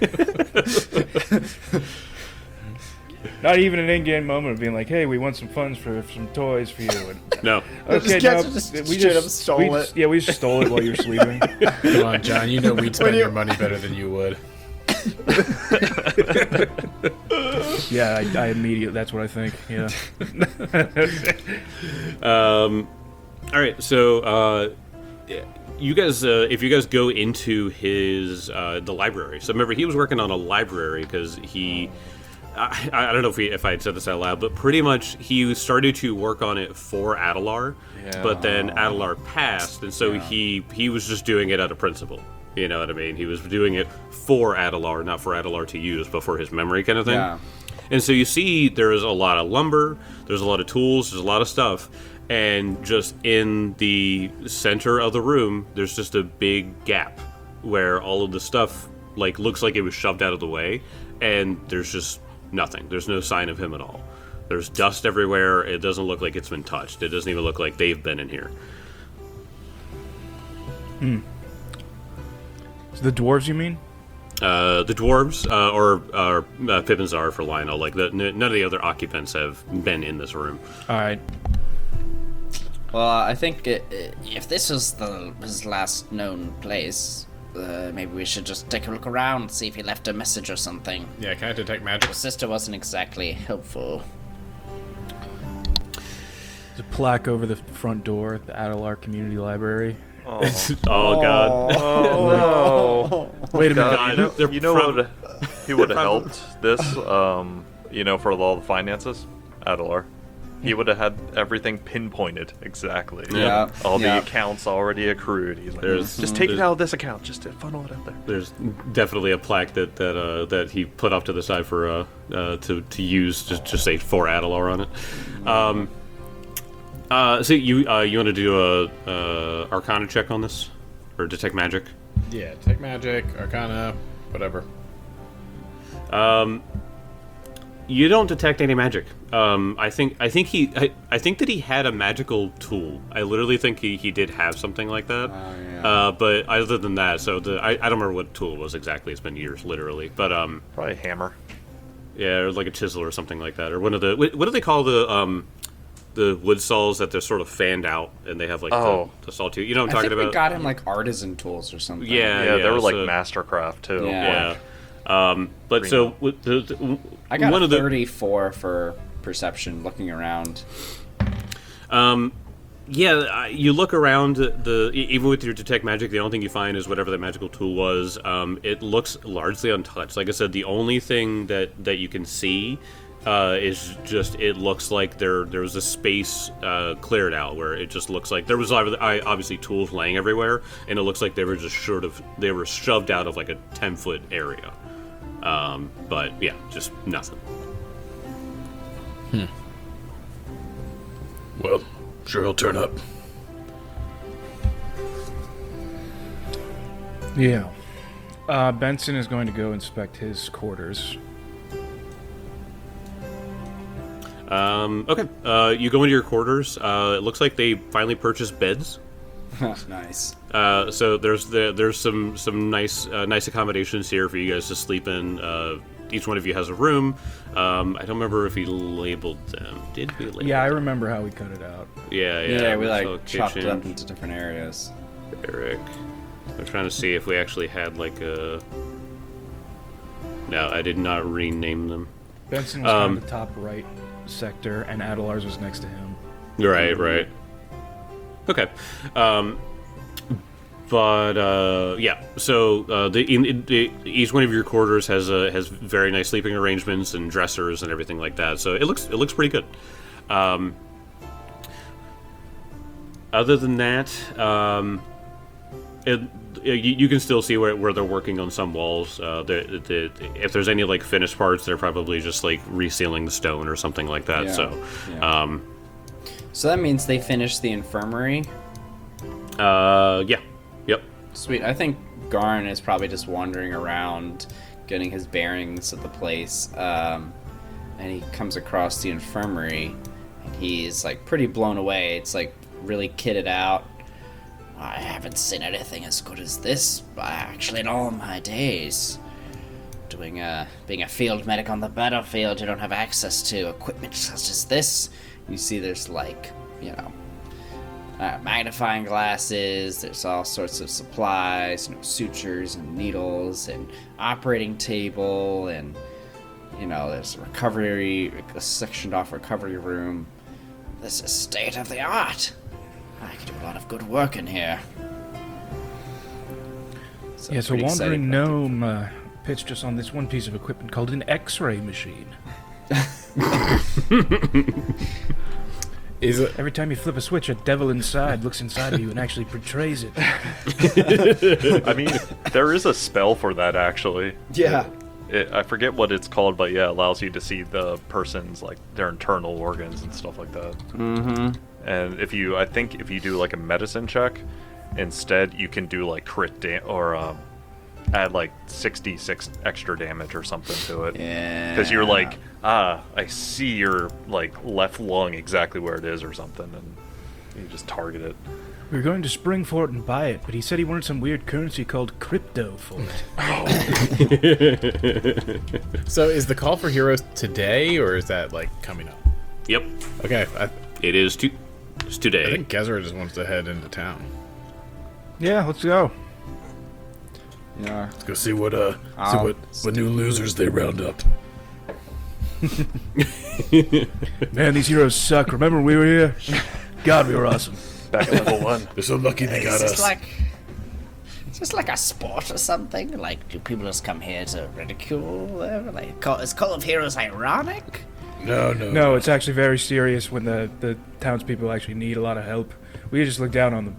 Not even an in-game moment of being like, "Hey, we want some funds for some toys for you." And, No. okay, Kezra no, just we straight just up stole we it. just- yeah, we just stole it while you were sleeping. Come on, John. You know we'd spend you- your money better than you would. Yeah, I, I immediately. That's what I think. Yeah. Um, all right, so uh, you guys, uh, if you guys go into his uh, the library, so remember he was working on a library because he, I, I don't know if we if I had said this out loud, but pretty much he started to work on it for Adelar, Yeah. but then Adelar passed, and so he he was just doing it out of principle. You know what I mean? He was doing it for Adelar, not for Adelar to use, but for his memory kind of thing. Yeah. And so you see there's a lot of lumber, there's a lot of tools, there's a lot of stuff, and just in the center of the room, there's just a big gap where all of the stuff like looks like it was shoved out of the way, and there's just nothing. There's no sign of him at all. There's dust everywhere. It doesn't look like it's been touched. It doesn't even look like they've been in here. So the dwarves, you mean? Uh, the dwarves, uh, or, or uh, Pip and Zara for Lionel, like the, n- none of the other occupants have been in this room. All right. Well, I think it, it, If this is the his last known place, uh, maybe we should just take a look around, see if he left a message or something. Yeah, can I detect magic? Sister wasn't exactly helpful. There's a plaque over the front door at the Adelar Community Library. Oh, Oh, God. oh no. Wait a minute. God, you know, They're you know prob- what he would have helped this, um, you know, for all the finances? Adelar. He would have had everything pinpointed exactly. Yeah. All the Yeah. accounts already accrued. He's like, There's- just take it there's- out of this account, just to funnel it out there. There's definitely a plaque that that uh, that he put off to the side for uh, uh, to to use, just just say for Adelar on it. Um, uh, so you uh, you want to do a uh, Arcana check on this, or detect magic? Yeah, detect magic, arcana, whatever. Um, you don't detect any magic. Um, I think I think he I, I think that he had a magical tool. I literally think he, he did have something like that. Oh, yeah. Uh, but other than that, so the I, I don't remember what tool it was exactly. It's been years, literally. But um, Probably a hammer. yeah, or like a chisel or something like that, or one of the what, what do they call the um the wood saws that they're sort of fanned out and they have like Oh. the, the saw too. You know what I'm I talking think we about? got him like artisan tools or something. Yeah, Yeah, they were like so- Mastercraft too. Yeah. Yeah. Um, but Green so belt. with the, the, I got one a of the thirty-four for perception looking around. Um, yeah, I- you look around the e- even with your detect magic, the only thing you find is whatever the magical tool was. Um, it looks largely untouched. Like I said, the only thing that that you can see uh, is just it looks like there there was a space uh, cleared out where it just looks like there was obvi- I- obviously tools laying everywhere, and it looks like they were just sort of they were shoved out of like a ten foot area. Um, but yeah, just nothing. Well, sure he'll turn up. Yeah. Uh, Benson is going to go inspect his quarters. Um, okay, uh, you go into your quarters. Uh, it looks like they finally purchased beds. Nice. Uh, so there's the, there's some some nice uh, nice accommodations here for you guys to sleep in. Uh, each one of you has a room. Um, I don't remember if he labeled them. Did we label Yeah, I them? remember how we cut it out. Yeah, yeah. Yeah, we so like chopped it kitchen, up into different areas. Eric. I'm trying to see if we actually had like a. No, I did not rename them. Benson was Um, kind of the top right sector, and Adelars was next to him. Right, right. Okay. Um, but uh, yeah, so uh, the, in, in, the each one of your quarters has a has very nice sleeping arrangements and dressers and everything like that. So it looks it looks pretty good. Um, other than that, um, it, you, you can still see where, where they're working on some walls. Uh, the, the, if there's any like finished parts, they're probably just like resealing the stone or something like that. Yeah, So. yeah. Um, So that means they finished the infirmary. uh, yeah. Yep. Sweet. I think Garn is probably just wandering around, getting his bearings of the place, um, and he comes across the infirmary, and he's like pretty blown away. It's like really kitted out. I haven't seen anything as good as this, actually, in all my days. Doing a being a field medic on the battlefield, you don't have access to equipment such as this. You see, there's like, you know, uh, magnifying glasses. There's all sorts of supplies, you know, sutures and needles, and operating table, and you know, there's a recovery, a sectioned off recovery room. This is state of the art. I could do a lot of good work in here. So Yeah, so pretty excited Wandering about it. Gnome uh, pitched us on this one piece of equipment called an X-ray machine. Is it? Every time you flip a switch, a devil inside looks inside of you and actually portrays it. I mean, there is a spell for that actually. Yeah. It, I forget what it's called, but yeah, it allows you to see the person's like their internal organs and stuff like that. Mm-hmm. And if you, I think if you do like a medicine check, instead you can do like crit da- or um, add like sixty-six extra damage or something to it. Yeah. Because you're like, ah, I see your like left lung exactly where it is or something, and you just target it. We were going to Springfort and buy it, but he said he wanted some weird currency called crypto for it. So is the call for heroes today, or is that like coming up? Yep. Okay, I, It is to, it's I today. think Gezra just wants to head into town. Yeah, let's go. Yeah. Let's go see what uh see I'll- what what new losers they round up. Man, these heroes suck. Remember when we were here? God, we were awesome. Back at level one. They're so lucky they got Is this us. like... Is this like a sport or something? Like, do people just come here to ridicule them? Like, call, is Call of Heroes ironic? No, no, No, it's actually very serious when the, the townspeople actually need a lot of help. We just look down on them.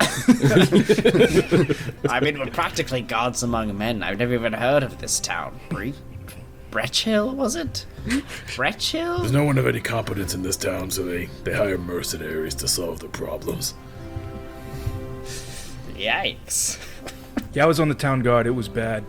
I mean, we're practically gods among men. I've never even heard of this town. Bre- Bretchill, was it? There's Bretchill? no one of any competence in this town, so they they hire mercenaries to solve their problems. Yikes. Yeah, I was on the town guard. It was bad.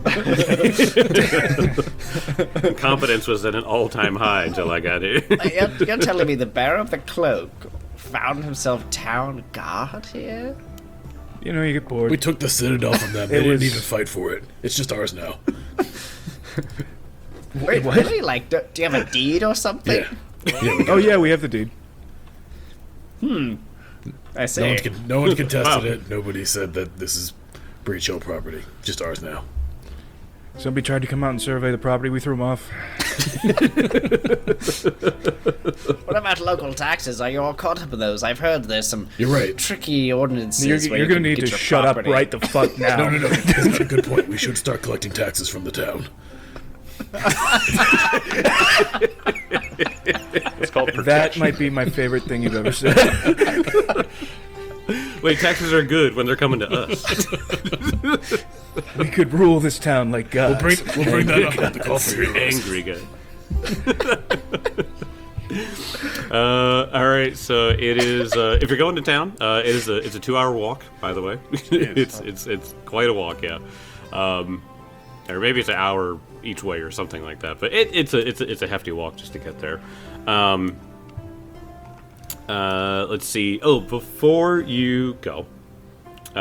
Confidence was at an all-time high until I got here. You're, you're telling me the bearer of the cloak found himself town guard here? You know, you get bored. We took the citadel from them. They It didn't was- even fight for it. It's just ours now. Wait, really? Like, do, do you have a deed or something? Yeah. Yeah, we Oh, yeah, we have the deed. I see. No one, can, no one contested it. Nobody said that this is Breach Hill property. Just ours now. Somebody tried to come out and survey the property. We threw them off. What about local taxes? Are you all caught up in those? I've heard there's some You're right. tricky ordinances You're, where you're you going to can need get to your shut property. up right the fuck now. No, no, no. That's not a good point. We should start collecting taxes from the town. It's called protection. That might be my favorite thing you've ever said. Wait, taxes are good when they're coming to us. We could rule this town like gods. We'll bring, we'll bring that up on the call for You're heroes. angry guy. uh, all right, so it is. Uh, if you're going to town, uh, it is a it's a two-hour walk. By the way, it's it's it's quite a walk, yeah. Um, or maybe it's an hour each way or something like that. But it, it's a it's a, it's a hefty walk just to get there. Um, uh, let's see. Oh, before you go,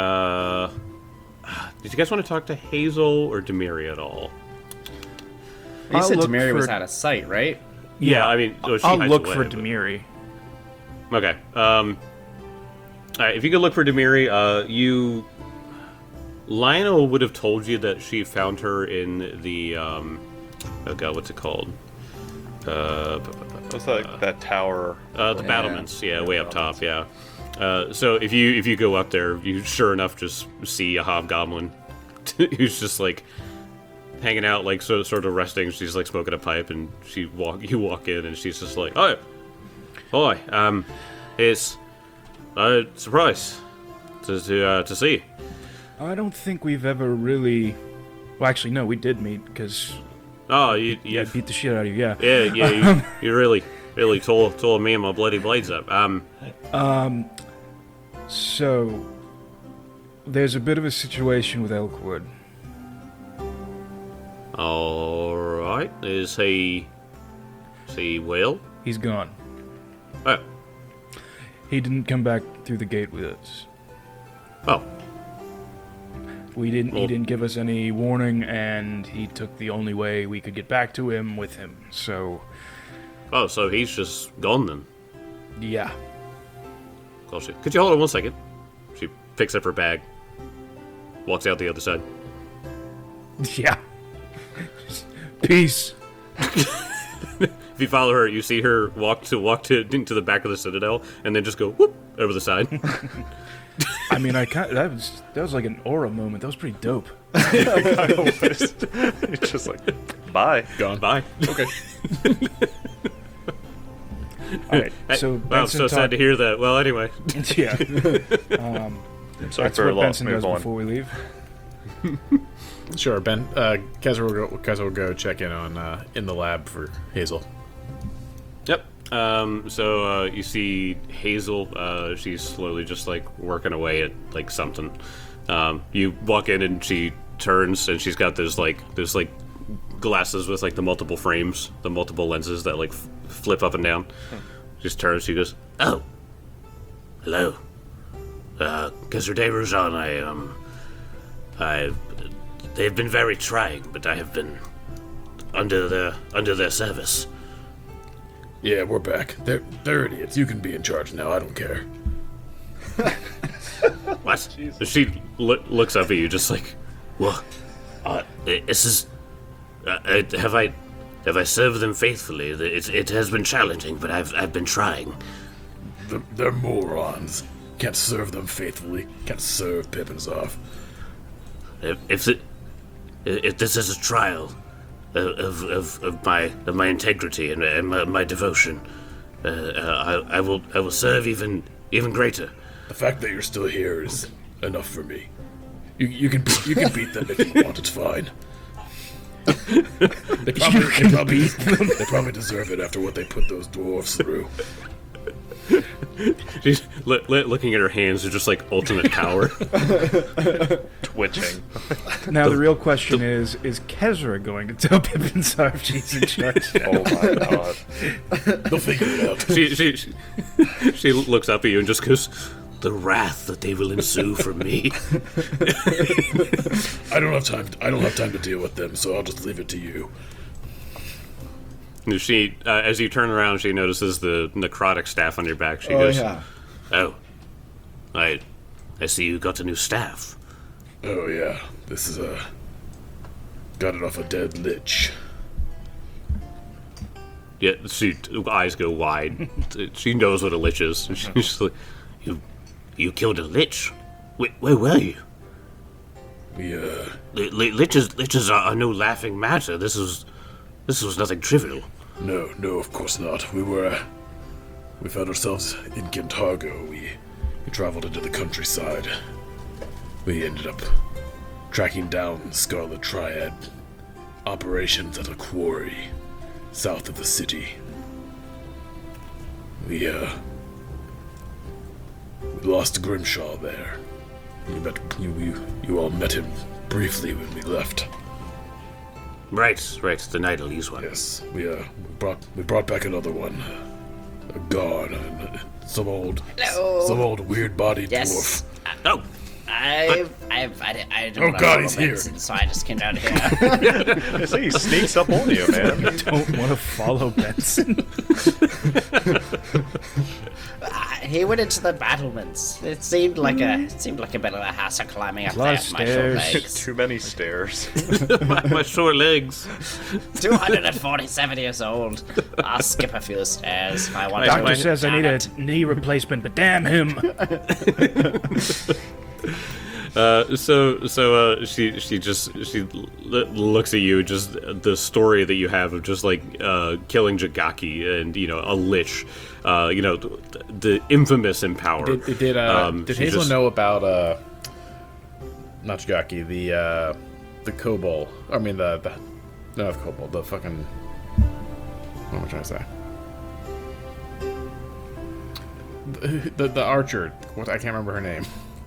uh, did you guys want to talk to Hazel or Demiri at all? You I'll said look Demiri was for- out of sight, right? Yeah, I mean, oh, she I'll hides look away, for but- Demiri. Okay. Um. All right. If you could look for Demiri, uh, you. Lionel would have told you that she found her in the um. Oh god, what's it called? Uh. What's that? That tower. Uh, the Yeah. battlements, yeah, way up top, yeah. Uh, so if you if you go up there, you sure enough just see a hobgoblin who's just like hanging out, like so sort of resting. She's like smoking a pipe, and she walk you walk in, and she's just like, "Oh, boy, um, it's a surprise to to uh, to see." I don't think we've ever really. Well, actually, no, we did meet because Oh, you yeah, you beat the shit out of you. Yeah. yeah yeah you, you really really tore tore me and my bloody blades up. Um, So there's a bit of a situation with Elkwood. all right, is he is he well? He's gone. Oh. He didn't come back through the gate with us. Oh, We didn't. He Well- didn't give us any warning, and he took the only way we could get back to him with him. So, oh, so he's just gone then. yeah. Call she. Could you hold on one second? She picks up her bag, walks out the other side. Yeah. Peace. If you follow her, you see her walk to walk to into the back of the citadel, and then just go whoop over the side. I mean, I kind that was that was like an aura moment. That was pretty dope. It's just like, bye. Gone. Bye. Okay. All right. Hey, So wow, Benson so sad talked- to hear that. Well, anyway, Yeah. Um, Sorry that's for a what loss. Benson Move does on. before we leave. Sure, Ben. Uh, Keza will go. Keza will go check in on uh, in the lab for Hazel. yep. Um, so uh, you see Hazel. Uh, she's slowly just like working away at like something. Um, you walk in and she turns and she's got those like those like glasses with like the multiple frames, the multiple lenses that like f- flip up and down. Just turns. She goes, "Oh, hello, uh, Kesser Rougeon. I um, I they've been very trying, but I have been under their under their service." Yeah, we're back. They're they're idiots. You can be in charge now. I don't care. What? She lo- looks up at you, just like, "Well, uh, i- this is. Uh, uh, have I, have I served them faithfully? It, it has been challenging, but I've I've been trying." They're, they're morons. Can't serve them faithfully. Can't serve Pippins off. If if, it, if this is a trial of, of, of my of my integrity and, and my, my devotion, uh, uh, I, I will I will serve even even greater. The fact that you're still here is enough for me. You you can you can beat them if you want. It's fine. They probably, they, probably, they probably deserve it after what they put those dwarves through. She's li- li- looking at her hands, they're just like ultimate power. Twitching. Now the real question is: Is Kezra going to tell Pippin Sarv she's in charge? Oh my god. They'll figure it out. she, she, she, she looks up at you and just goes, "The wrath that they will ensue from me." I don't have time. I don't have time to deal with them, so I'll just leave it to you. And she, uh, as you turn around, she notices the necrotic staff on your back. She Oh goes, yeah. "Oh, I, I see you got a new staff." Oh yeah, this is a got it off a dead lich. Yeah, she eyes go wide. She knows what a lich is. She's just like, "You, you killed a lich? Where, where were you? We uh, Li- li- liches, liches are, are no laughing matter. This was, this was nothing trivial." no, no, of course not. We were, uh, we found ourselves in Kintargo. We, we traveled into the countryside. We ended up tracking down Scarlet Triad operations at a quarry south of the city. We, uh, we lost Grimshaw there. You met, you, you, you all met him briefly when we left. Right, right, the Nidalese one. Yes, we, uh, we brought, we brought back another one. A god, and uh, some old, Hello. some old weird-bodied Yes. dwarf. Oh, I've, I've, I, I don't Oh, know God, he's here. Benson, so I just came down here. I see he sneaks up on you, man. Don't want to follow Benson. Uh, he went into the battlements. It seemed like a, it seemed like a bit of a hassle climbing up A lot there. of with My short stairs. legs. Too many stairs. my, my short legs. two hundred forty-seven years old. I'll skip a few stairs if I want My- to. Doctor says I need Damn a it. knee replacement, but damn him. Uh, so so uh, she she just she l- looks at you, just the story that you have of just like uh, killing Jagaki and you know a lich, uh, you know the, the infamous in power. Did, did, uh, Um, did she Hazel just- know about uh, not Jagaki, the uh, the kobold? I mean the the no, not the kobold, the fucking. What am I trying to say? The, the, the archer. What I can't remember her name.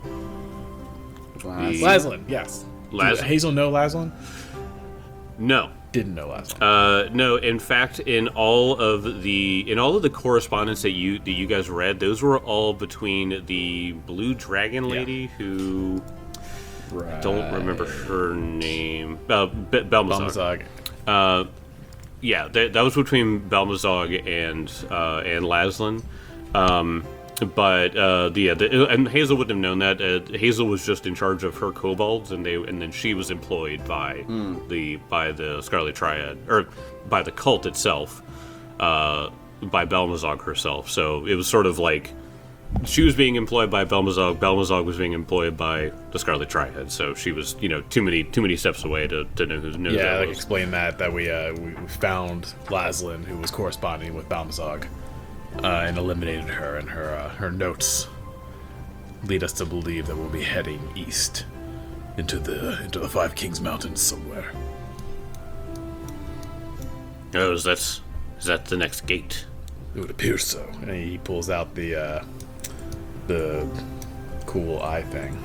The- Laslin. Yes. Laslin? Did Hazel know Laslin? No. Didn't know Laslin. Uh, no, in fact, in all of the in all of the correspondence that you that you guys read, those were all between the Blue Dragon lady, who right. don't remember her name, uh, Be- Belmazog. Balmazog. Uh, yeah, that, that was between Belmazog and uh, and Laslin. Um, but uh, the, yeah, the, and Hazel wouldn't have known that. Uh, Hazel was just in charge of her kobolds, and they and then she was employed by the by the Scarlet Triad or by the cult itself, uh, by Belmazog herself. So it was sort of like she was being employed by Belmazog. Belmazog was being employed by the Scarlet Triad. So she was, you know, too many too many steps away to, to know who knows Yeah, that like was. explain that that we uh we, we found Laslin, who was corresponding with Balmazog, uh, and eliminated her, and her uh, her notes lead us to believe that we'll be heading east into the into the Five Kings Mountains somewhere. Oh, is that is that the next gate? It would appear so. And he pulls out the uh, the cool eye thing.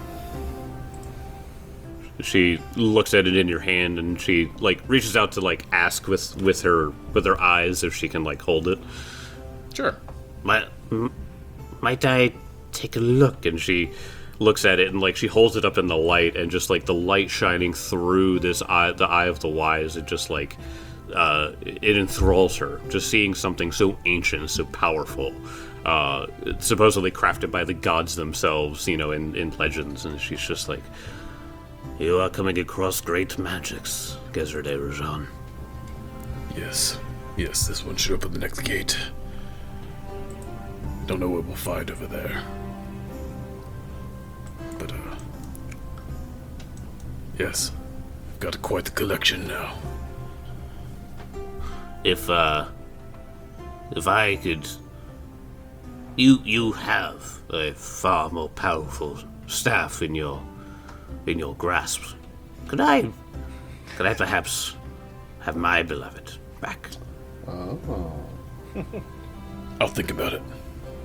She looks at it in your hand, and she like reaches out to like ask with with her with her eyes if she can like hold it. Sure. Might m- might I take a look? And she looks at it, and like she holds it up in the light, and just like the light shining through this eye, the eye of the wise, it just like uh, it enthralls her. Just seeing something so ancient, so powerful, uh, supposedly crafted by the gods themselves, you know, in in legends, and she's just like, "You are coming across great magics, Gezra de Rajan." Yes. Yes, this one should open the next gate. Don't know what we'll find over there. But, uh... yes. I've got quite the collection now. If uh if I could you you have a far more powerful staff in your in your grasp. Could I could I perhaps have my beloved back? I'll think about it.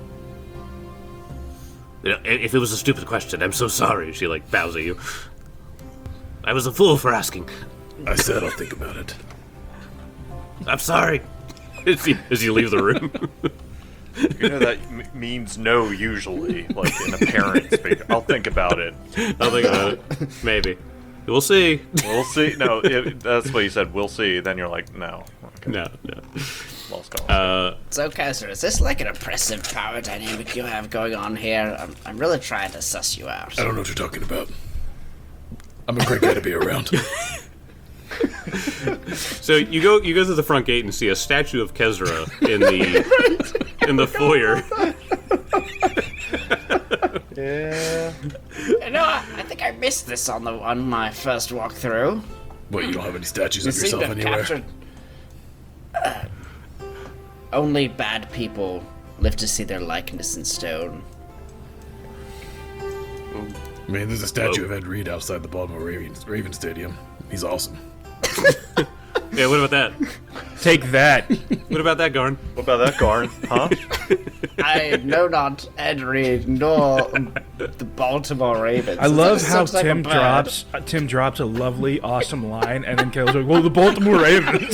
You know, i- if it was a stupid question, I'm so sorry. She like bows at you. I was a fool for asking. I said I'll think about it. I'm sorry. As you, as you leave the room. You know that m- means no usually, like in a parent speak. I'll think about it. I'll think about it. Maybe. We'll see. We'll see. No, it, that's what you said. We'll see. Then you're like, no. Okay. No, no. Lost cause. Uh, So, Kaiser, is this like an oppressive power dynamic you have going on here? I'm, I'm really trying to suss you out. I don't know what you're talking about. I'm a great guy to be around. So you go you go through the front gate and see a statue of Kezra in the in the foyer. Yeah. You know, I, I think I missed this on the on my first walkthrough. What, you don't have any statues You of seem yourself to have anywhere? captured. Uh, only bad people live to see their likeness in stone. I mean, there's a statue of Ed Reed outside the Baltimore Raven, Raven Stadium. He's awesome. Yeah, what about that? Take that. What about that, Garn? What about that, Garn? Huh? I know not Ed Reed nor the Baltimore Ravens. I love This how looks like a Tim bird. drops uh, Tim drops a lovely, awesome line, and then Kayla's like, "Well, the Baltimore Ravens."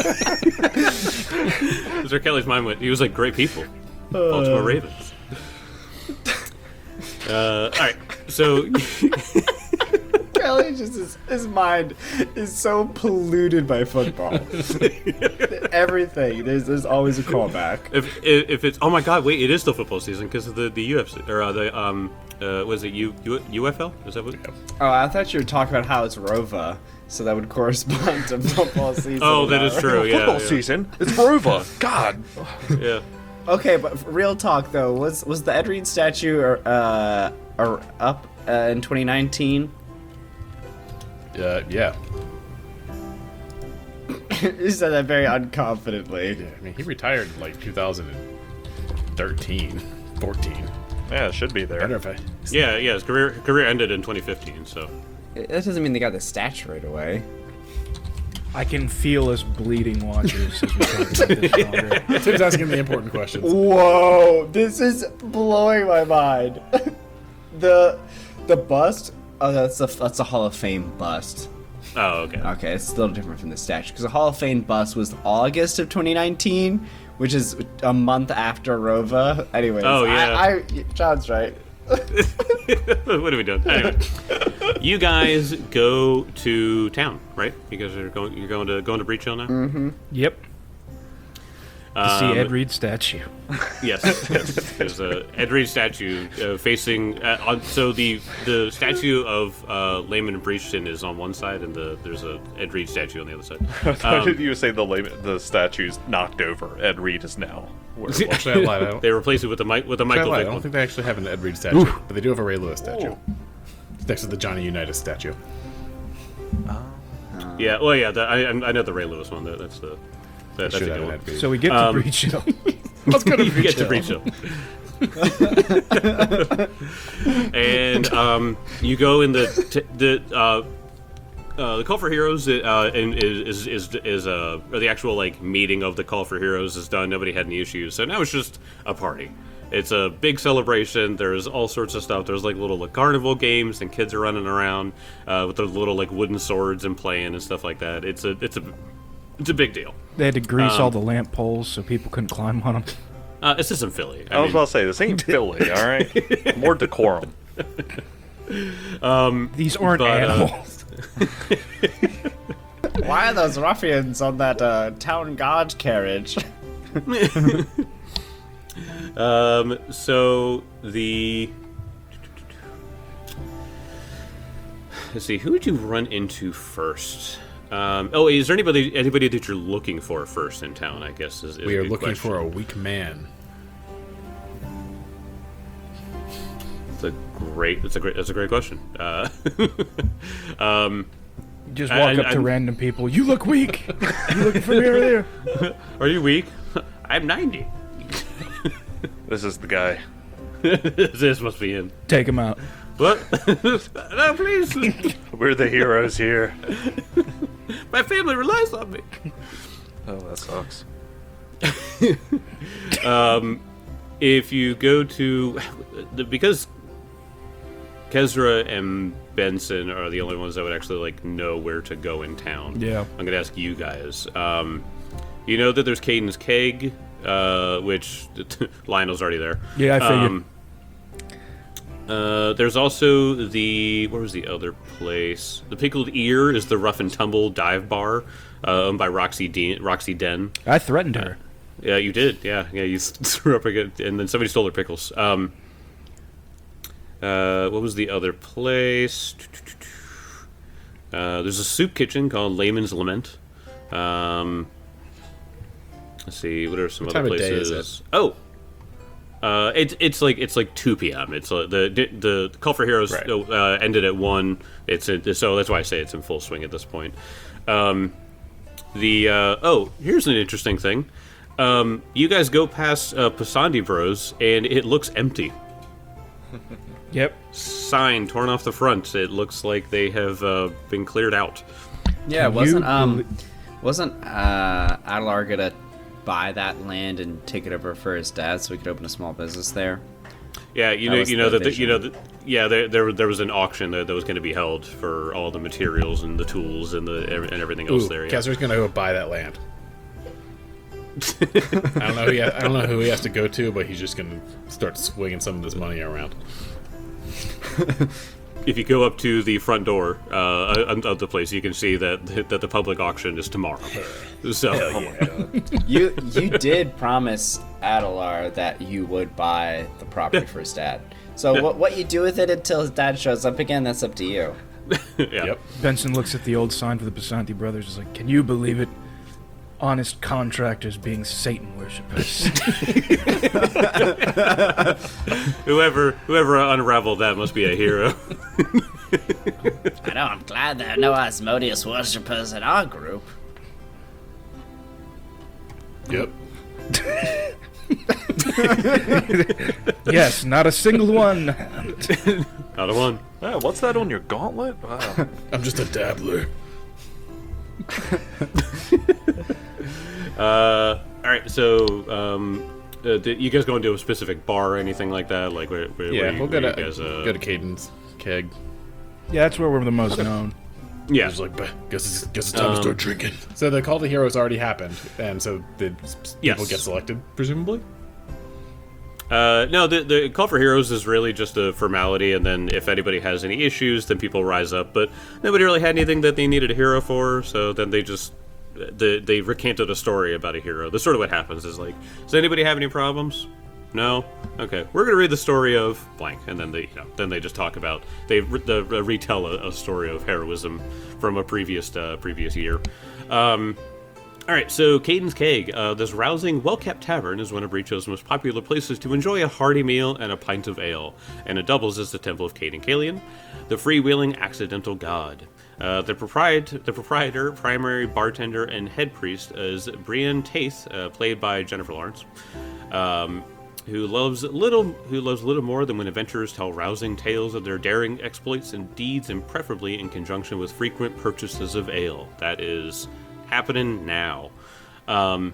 Mister Kelly's mind went. He was like great people. Baltimore Ravens. Uh, all right. so Kelly just his, his mind is so polluted by football. Everything. There's there's always a callback. if if if it's oh my god, wait, it is still football season because of the the U F C or uh, the um uh was it U, U UFL? Is that what? Oh, I thought you were talking about how it's Rova, so that would correspond to football season. Oh, that is true. Yeah, Football yeah. season. It's Rova. God. Yeah. Okay, but real talk though, was was the Ed Reed statue or uh or up uh, in twenty nineteen? Uh, yeah. You said that very unconfidently. Yeah, I mean, he retired in like two thousand thirteen, fourteen. Yeah, it should be I there. don't know if I. Yeah, yeah. His career career ended in twenty fifteen. So That doesn't mean they got the statue right away. I can feel us bleeding watchers as we talk about this longer. Tim's asking the important questions. Whoa, this is blowing my mind. the the bust. Oh, that's a that's a Hall of Fame bust. oh okay. Okay, it's a little different from the statue because the Hall of Fame bust was August of twenty nineteen, which is a month after Rova. Anyways, Oh, yeah. I, I John's right. What are we doing? Anyway, you guys go to town, right? You guys are going. You're going to going to Breach Hill now. Mm-hmm. Yep. To Um, see Ed Reed statue. Yes, yes. There's a Ed Reed statue uh, facing. Uh, on, so the the statue of uh, Layman and Breachton is on one side, and the there's a Ed Reed statue on the other side. Why Um, did you say the la- the statue's knocked over? Ed Reed is now. Where it was. Actually, I lied. I don't, They replace it with a Mike with a I, Michael lied. I Vick don't one. think they actually have an Ed Reed statue, but they do have a Ray Lewis statue. It's next to the Johnny Unitas statue. Yeah, well, yeah. The, I I know the Ray Lewis one. That, that's the that, that's Should a have good an one. Ed Reed. So we get to Um, Breach Hill. let's go to You get to Breach Breach Hill. And um, you go in the t- the uh, uh, the Call for Heroes uh, and is is is, is uh, or the actual like meeting of the Call for Heroes is done. Nobody had any issues, so now it's just a party. It's a big celebration. There's all sorts of stuff. There's like little like, carnival games, and kids are running around uh, with their little like wooden swords and playing and stuff like that. It's a it's a it's a big deal. They had to grease Um, all the lamp poles so people couldn't climb on them. Uh, it's just in Philly. I I was mean, about to say this ain't Philly, all right? More decorum. These aren't but, uh, animals. Why are those ruffians on that uh, town guard carriage? Um, so the let's see, who would you run into first? Um, oh, is there anybody anybody that you're looking for first in town? I guess is, is We a are good looking question. for a weak man. It's a great. It's a great. That's a great question. Uh, um, You just I- walk I- up to I'm- random people. You look weak. You looking for me over there? are you weak? I'm ninety. This is the guy. This must be him. Take him out. What? No, please. We're the heroes here. My family relies on me. Oh, that sucks. If you go to the, because Kezra and Benson are the only ones that would actually like know where to go in town. Yeah. I'm gonna ask you guys. Um, you know that there's Caden's Keg, uh, which Lionel's already there. Yeah, I figured. Um, uh, there's also the where was the other place? The Pickled Ear is the rough and tumble dive bar, uh, owned by Roxy Den. Roxy Den. I threatened her. Yeah, you did. Yeah, yeah, you threw up a good, and then somebody stole their pickles. Um, uh, what was the other place? Uh, there's a soup kitchen called Layman's Lament. Um, let's see, what are some What other time of day places? is it? Oh, uh, it's it's like it's like two p.m. It's uh, the the Call for Heroes Right. uh, ended at one. It's in, so that's why I say it's in full swing at this point. Um, the uh, oh, here's an interesting thing. Um, you guys go past uh, Pasandi Bros, and it looks empty. Yep. Sign torn off the front. It looks like they have uh, been cleared out. Yeah, Can wasn't you um, belie- wasn't uh, Adelar gonna buy that land and take it over for his dad so he could open a small business there? Yeah, you That know, was you know the that the, you know vision. that yeah, there, there there was an auction that, that was going to be held for all the materials and the tools and the and everything else Ooh, there. Yeah. Kessler's gonna go buy that land. I don't know. Who he ha- I don't know who he has to go to, but he's just gonna start swinging some of this money around. if you go up to the front door uh, of the place, you can see that that the public auction is tomorrow. So, You you did promise Adelar that you would buy the property for his dad. So Yeah. what what you do with it until his dad shows up again, that's up to you. yeah. Yep. Benson looks at the old sign for the Basanti brothers. Is like, can you believe it? Honest contractors being Satan worshippers. Whoever whoever unraveled that must be a hero. I know, I'm glad there are no Asmodeus worshippers in our group. Yep. Yes, not a single one. Not a one. Yeah, what's that on your gauntlet? Wow. I'm just a dabbler. Uh, all right. So, um, uh, did you guys go into a specific bar or anything like that? Like, where, where, Yeah, where you, we'll go where to you guys, uh, go to Caden's keg. Yeah, that's where we're the most known. yeah. It's like, "Bah, guess it's, guess it's time to Um, start drinking. So the call to heroes already happened, and so did s- s- Yes. people get selected, presumably? Uh, no, the, the call for heroes is really just a formality, and then if anybody has any issues, then people rise up. But nobody really had anything that they needed a hero for, so then they just the, they recanted a story about a hero. That's sort of what happens. Is like, does anybody have any problems? No. Okay, we're gonna read the story of blank, and then they, you know, then they just talk about they re- the, uh, retell a, a story of heroism from a previous uh, previous year. Um, All right, so Caden's Keg. Uh, this rousing, well-kept tavern is one of Breacho's most popular places to enjoy a hearty meal and a pint of ale, and it doubles as the temple of Caden Kalian, the freewheeling accidental god. Uh, the, propriet- the proprietor, primary bartender, and head priest is Brian Taith, uh, played by Jennifer Lawrence, um, who loves little who loves little more than when adventurers tell rousing tales of their daring exploits and deeds, and preferably in conjunction with frequent purchases of ale. That is happening now. Um,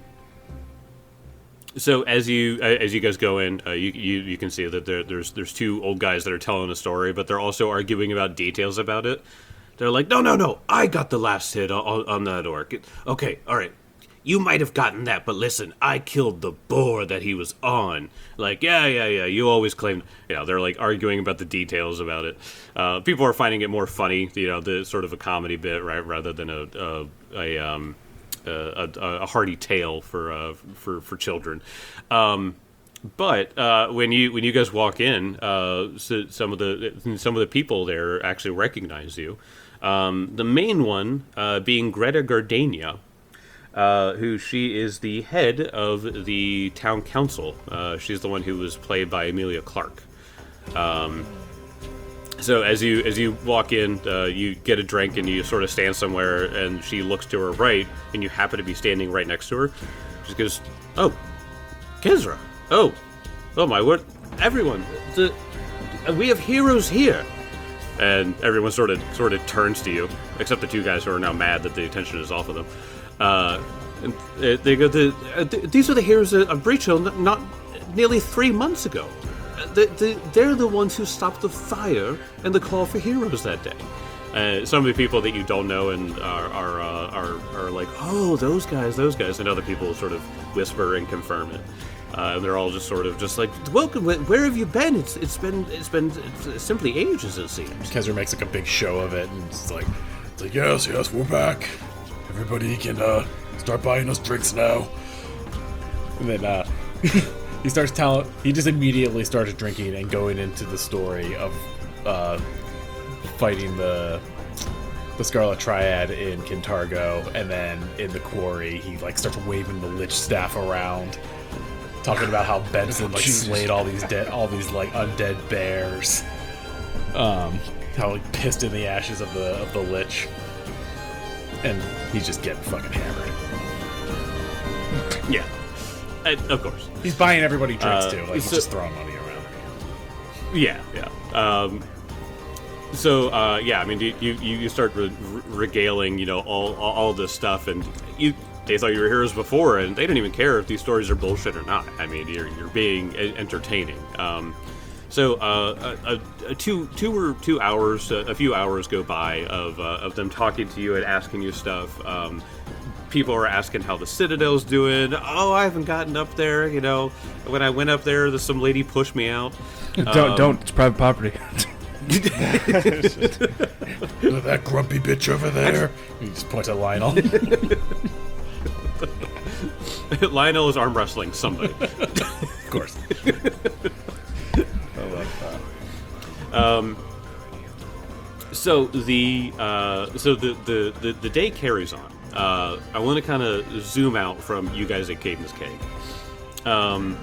so as you as you guys go in, uh, you, you you can see that there, there's there's two old guys that are telling a story, but they're also arguing about details about it. They're like, no, no, no, I got the last hit on, on that orc. Okay, all right. You might have gotten that, but listen, I killed the boar that he was on. Like, yeah, yeah, yeah, you always claimed... You know, they're, like, arguing about the details about it. Uh, people are finding it more funny, you know, the sort of a comedy bit, right, rather than a a, a, um, a, a, a hearty tale for uh, for, for children. Um, but uh, when you when you guys walk in, uh, so some of the some of the people there actually recognize you. Um, the main one uh, being Greta Gardenia, uh, who she is the head of the town council. Uh, she's the one who was played by Emilia Clarke. Um, so as you as you walk in, uh, you get a drink and you sort of stand somewhere, and she looks to her right, and you happen to be standing right next to her. She goes, "Oh, Kezra! Oh, oh my word! Everyone, the, we have heroes here." And everyone sort of sort of turns to you, except the two guys who are now mad that the attention is off of them. Uh, and they go, the, uh, th- "These are the heroes of Breacho, not, not nearly three months ago. The, the, they're the ones who stopped the fire and the call for heroes that day." Uh, some of the people that you don't know and are are, uh, are are like, "Oh, those guys, those guys," and other people sort of whisper and confirm it. Uh, and they're all just sort of just like, "Welcome. Where have you been? It's it's been it's been it's simply ages, it seems." Kezra makes like a big show of it, and it's like, it's like, yes, yes, we're back. Everybody can uh, start buying us drinks now. And then uh, he starts telling. He just immediately starts drinking and going into the story of uh, fighting the the Scarlet Triad in Kintargo, and then in the quarry, he like starts waving the Lich staff around, talking about how Benson like Jesus. slayed all these dead, all these like undead bears. Um, how like pissed in the ashes of the of the Lich, and he's just getting fucking hammered. Yeah, uh, of course. He's buying everybody drinks Uh, too. Like he's so- just throwing money around. Yeah, yeah. Um, so uh, yeah, I mean, you you, you start re- re- regaling, you know, all, all all this stuff, and you they thought you were heroes before, and they didn't even care if these stories are bullshit or not. I mean, you're you're being e- entertaining. Um, so uh, a, a, a two two or two hours, uh, a few hours go by of uh, of them talking to you and asking you stuff. Um, people are asking how the Citadel's doing. Oh, I haven't gotten up there. You know, when I went up there, there's some lady pushed me out. Don't Um, don't. It's private property. That grumpy bitch over there. You just point at Lionel. Lionel is arm wrestling somebody. Of course. I like that. So the uh, so the, the, the, the day carries on. Uh, I want to kind of zoom out from you guys at Caden's Cake. Um,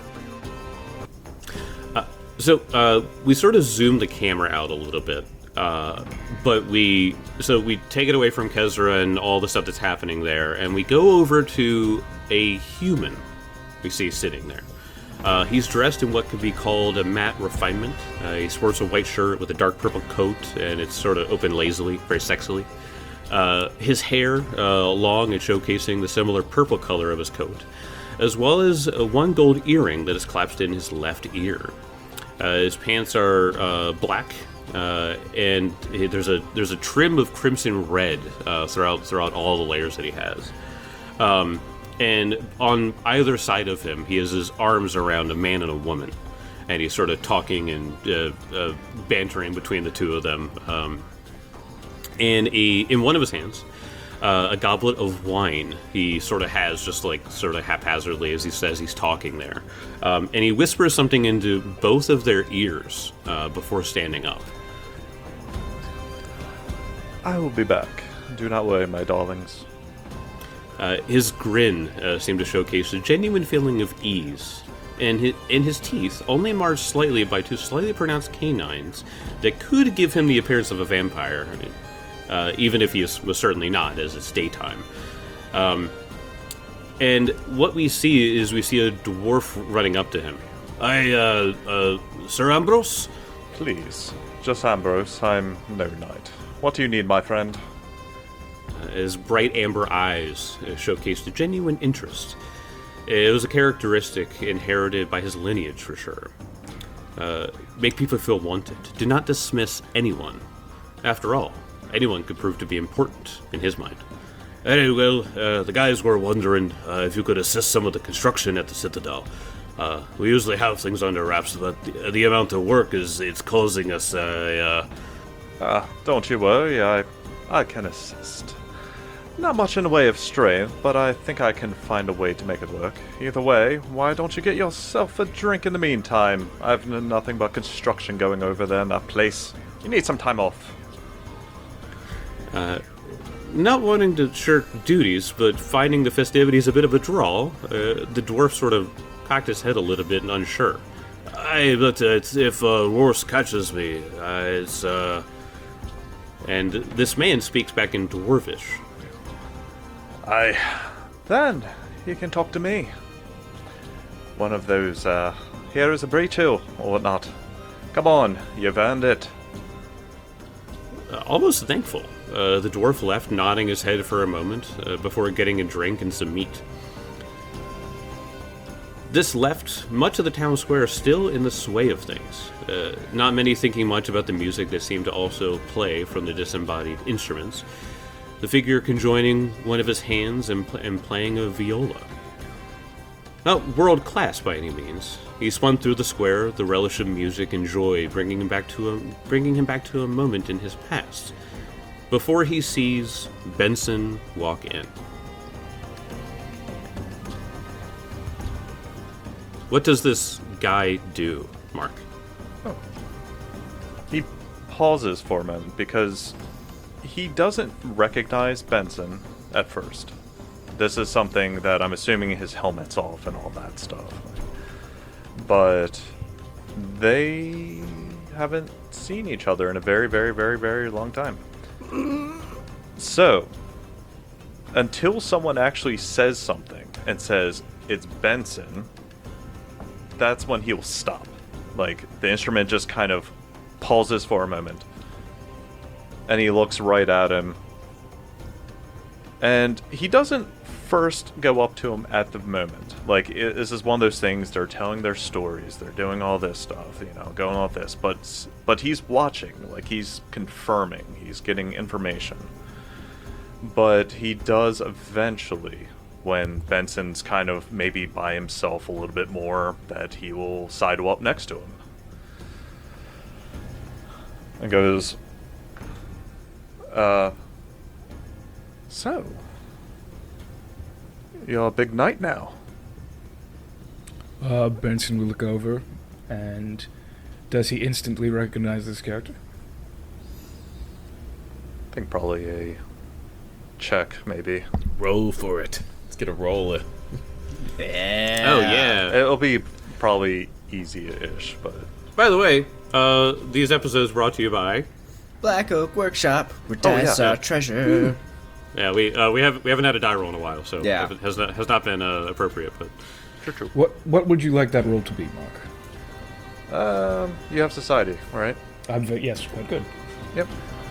uh, so uh, we sort of zoom the camera out a little bit, uh, but we so we take it away from Kezra and all the stuff that's happening there, and we go over to a human we see sitting there. Uh, he's dressed in what could be called a matte refinement. Uh, he sports a white shirt with a dark purple coat, and it's sort of open lazily, very sexily. Uh, his hair, uh, long and showcasing the similar purple color of his coat, as well as uh, one gold earring that is clasped in his left ear. Uh, his pants are uh, black, uh, and he, there's a there's a trim of crimson red uh, throughout throughout all the layers that he has. Um, And on either side of him, he has his arms around a man and a woman. And he's sort of talking and uh, uh, bantering between the two of them. Um, and a, in one of his hands, uh, a goblet of wine he sort of has, just like sort of haphazardly as he says he's talking there. Um, and he whispers something into both of their ears uh, before standing up. I will be back. Do not worry, my darlings. Uh, his grin uh, seemed to showcase a genuine feeling of ease, and his, and his teeth, only marred slightly by two slightly pronounced canines, that could give him the appearance of a vampire, I mean, uh, even if he is, was certainly not, as it's daytime. Um, and what we see is we see a dwarf running up to him. I, uh, uh, Sir Ambrose? Please, just Ambrose. I'm no knight. What do you need, my friend? His bright amber eyes uh, showcased a genuine interest. It was a characteristic inherited by his lineage, for sure. Uh, make people feel wanted. Do not dismiss anyone. After all, anyone could prove to be important in his mind. Very well, uh, the guys were wondering uh, if you could assist some of the construction at the Citadel. Uh, we usually have things under wraps, but the, the amount of work is it's causing us. Uh, uh... Ah, don't you worry. I, I can assist. Not much in the way of strength, but I think I can find a way to make it work. Either way, why don't you get yourself a drink in the meantime? I've n- nothing but construction going over there in that place. You need some time off. Uh, not wanting to shirk duties, but finding the festivities a bit of a draw, uh, the dwarf sort of cocked his head a little bit and unsure. Aye, but uh, it's, if uh, worse catches me, uh, it's, uh... And this man speaks back in Dwarvish. I... Then, you can talk to me. One of those, uh, here is a breach hill, or whatnot. Come on, you've earned it. Uh, almost thankful. Uh, the dwarf left, nodding his head for a moment, uh, before getting a drink and some meat. This left much of the town square still in the sway of things. Uh, not many thinking much about the music that seemed to also play from the disembodied instruments. The figure conjoining one of his hands and, pl- and playing a viola. Not world class by any means. He spun through the square, the relish of music and joy bringing him back to a, bringing him back to a moment in his past, before he sees Benson walk in. What does this guy do, Mark? He pauses for a moment because he doesn't recognize Benson at first. This is something that I'm assuming his helmet's off and all that stuff. But they haven't seen each other in a very, very, very, very long time. So, until someone actually says something and says, it's Benson, that's when he'll stop. Like, the instrument just kind of pauses for a moment. And he looks right at him. And he doesn't first go up to him at the moment. Like, it, this is one of those things, they're telling their stories, they're doing all this stuff, you know, going all this. But, but he's watching, like, he's confirming, he's getting information. But he does eventually, when Benson's kind of maybe by himself a little bit more, that he will sidle up next to him. and goes, uh, so, you're a big knight now. Uh, Benson will look over, and does he instantly recognize this character? I think probably a check, maybe. Roll for it. Let's get a roll. It. Yeah. Oh yeah. It'll be probably easy-ish, but By the way, uh, these episodes brought to you by. Black Oak Workshop, where Oh, yeah. dice are treasure. Yeah, we uh, we have we haven't had a die roll in a while, so Yeah. it has not has not been uh, appropriate. But true, true. What What would you like that roll to be, Mark? Um, you have society, right? I'm ve- yes, quite good. Yep.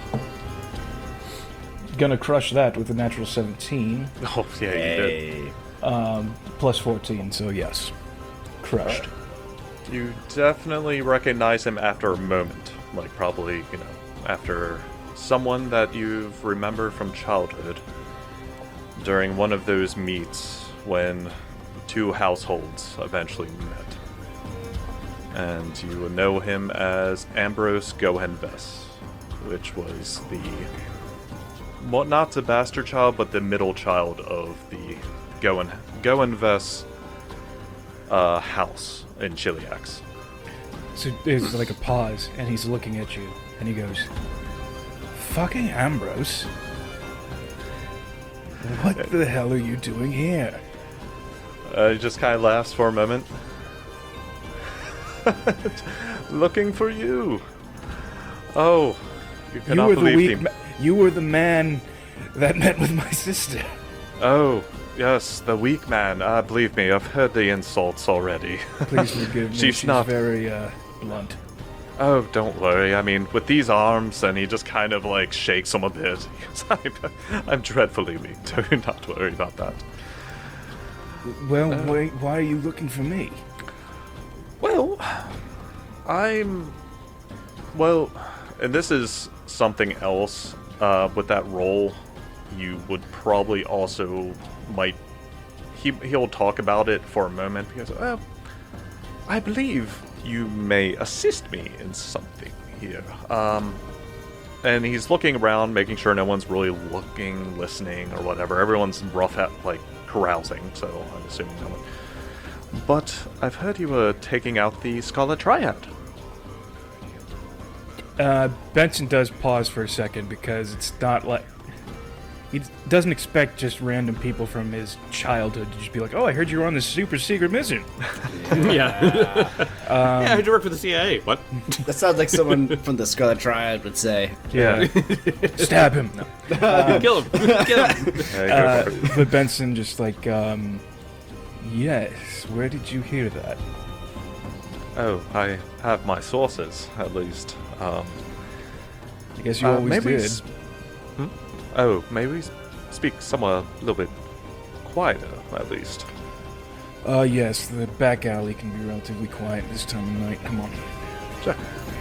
Gonna crush that with a natural seventeen, Oh, yeah, you did. Hey. plus fourteen, so yes. Crushed. You definitely recognize him after a moment. Like, probably, you know, after someone that you've remembered from childhood during one of those meets when the two households eventually met. And you would know him as Ambrose Gohenves, which was the, well, not the bastard child, but the middle child of the Gohen, Gohenves uh, house in Chiliax. So there's like a pause, and he's looking at you, and he goes, "Fucking Ambrose, what the hell are you doing here?" Uh, he just kind of laughs for a moment. Looking for you. Oh, you You cannot were the believe weak. him. Ma- you were the man that met with my sister. Oh, yes, the weak man. Uh, believe me, I've heard the insults already. Please forgive me. She's She's not- very uh, blunt. Oh, don't worry. I mean, with these arms, and he just kind of like shakes them a bit. He goes, I'm, I'm dreadfully weak. Do not worry about that. Well, Uh, why, why are you looking for me? Well, I'm. Well, and this is something else. Uh, with that role, you would probably also might. He he'll talk about it for a moment because, well, I believe you may assist me in something here. Um, and he's looking around, making sure no one's really looking, listening, or whatever. Everyone's rough at like carousing, so I'm assuming no one. But I've heard you were taking out the Scarlet Triad. Uh, Benson does pause for a second because it's not like he doesn't expect just random people from his childhood to just be like, "Oh, I heard you were on this super secret mission." yeah, yeah, I had to work for the C I A. What? That sounds like someone from the Scarlet Triad would say. Yeah. Stab him. No. Kill him! Kill him! Yeah, go Uh, for it. but Benson just like, um, yes. Where did you hear that? Oh, I have my sources, at least. Um, I guess you uh, always maybe did. s- Hmm? Oh, maybe s- speak somewhere a little bit quieter, at least. Uh, yes. The back alley can be relatively quiet this time of night. Come on. Sure.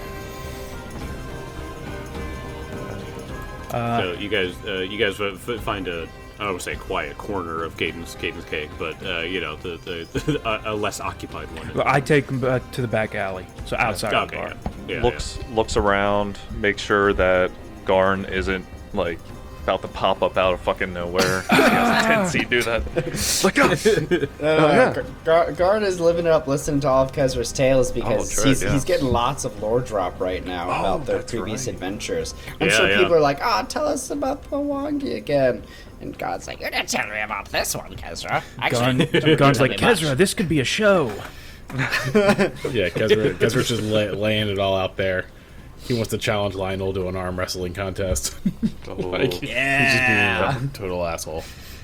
Uh, So you guys, uh, you guys f- f- find a, I don't want to say quiet corner of Caden's Caden's cake, but uh, you know, the, the, a, a less occupied one. well, I take him uh, to the back alley, so outside of the Okay, bar. yeah. Yeah, looks looks around, makes sure that Garn isn't like about to pop up out of fucking nowhere. He has a tendency to do that. Look up! Uh, yeah. Gar- Garn is living it up listening to all of Kezra's tales because true, he's, yeah. he's getting lots of lore drop right now Oh, about their that's previous right. adventures. I'm Yeah, sure yeah. people are like, ah, tell us about the Wangi again. And God's like, You didn't tell me about this one, Kezra. Gon, Actually, Gon's like, tell me much. Kezra, this could be a show. Yeah, Kezra, Kezra's just lay, laying it all out there. He wants to challenge Lionel to an arm wrestling contest. Oh, Like, he's just being a total asshole.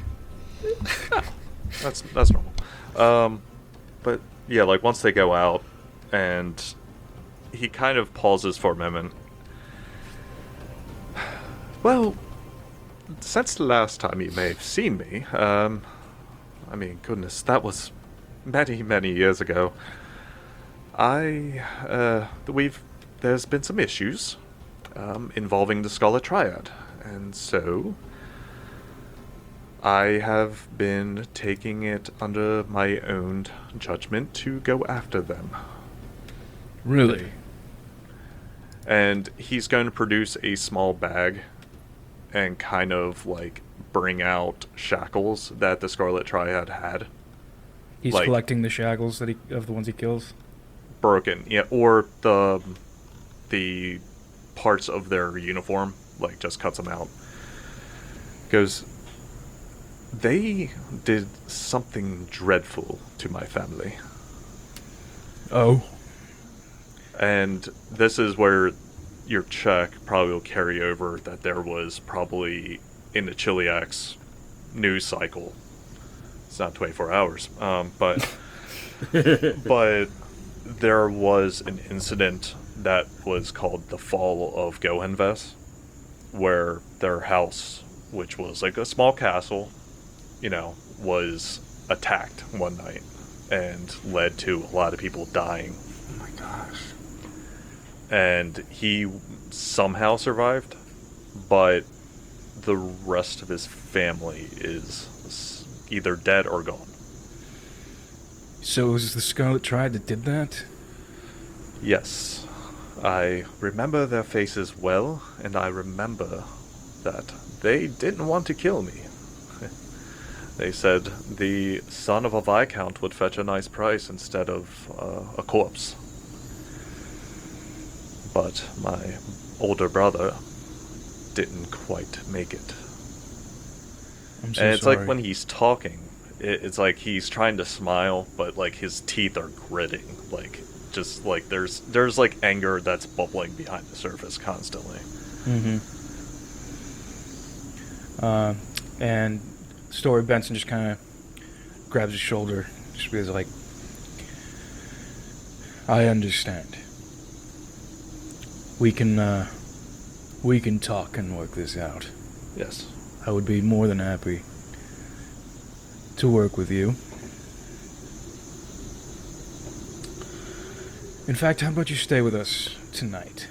that's that's normal. Um, but yeah, like once they go out, and he kind of pauses for a moment. Well, since the last time you may have seen me, um, I mean, goodness, that was many, many years ago. I, uh, we've, there's been some issues, um, involving the Scarlet Triad, and so I have been taking it under my own judgment to go after them. Really? And he's going to produce a small bag and kind of like bring out shackles that the Scarlet Triad had. He's like- collecting the shackles that he of the ones he kills. Broken, yeah, or the the parts of their uniform, like just cuts them out. Goes, they did something dreadful to my family. Oh. And this is where your check probably will carry over that there was probably in the Chiliax news cycle. It's not twenty-four hours, um, but but there was an incident that was called the Fall of Gohenves, where their house, which was like a small castle, you know, was attacked one night and led to a lot of people dying. Oh my gosh. And he somehow survived, but the rest of his family is s- either dead or gone. So it was the Scarlet Triad that did that? Yes, I remember their faces well, and I remember that they didn't want to kill me. They said the son of a Viscount would fetch a nice price instead of uh, a corpse. But my older brother didn't quite make it. I'm so And it's sorry. like when he's talking, it, it's like he's trying to smile, but like his teeth are gritting. Like, just like there's there's like anger that's bubbling behind the surface constantly. Mm-hmm. Uh, and Story Benson just kind of grabs his shoulder, just because like, I understand. We can, uh, we can talk and work this out. Yes. I would be more than happy to work with you. In fact, how about you stay with us tonight?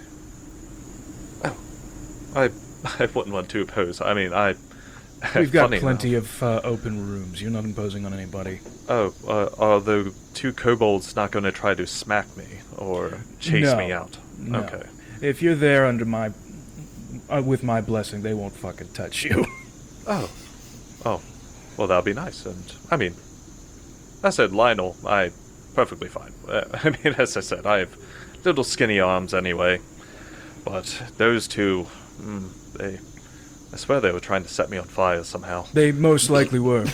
I I wouldn't want to oppose. I mean, I. We've got funny plenty enough- of uh, open rooms. You're not imposing on anybody. Oh, uh, are the two kobolds not going to try to smack me or chase No. me out? No. Okay. If you're there under my, uh, with my blessing, they won't fucking touch you. Oh. Oh. Well, that'll be nice. And, I mean, I said Lionel, I perfectly fine. Uh, I mean, as I said, I have little skinny arms anyway. But those two, mm, they, I swear they were trying to set me on fire somehow. They most likely were.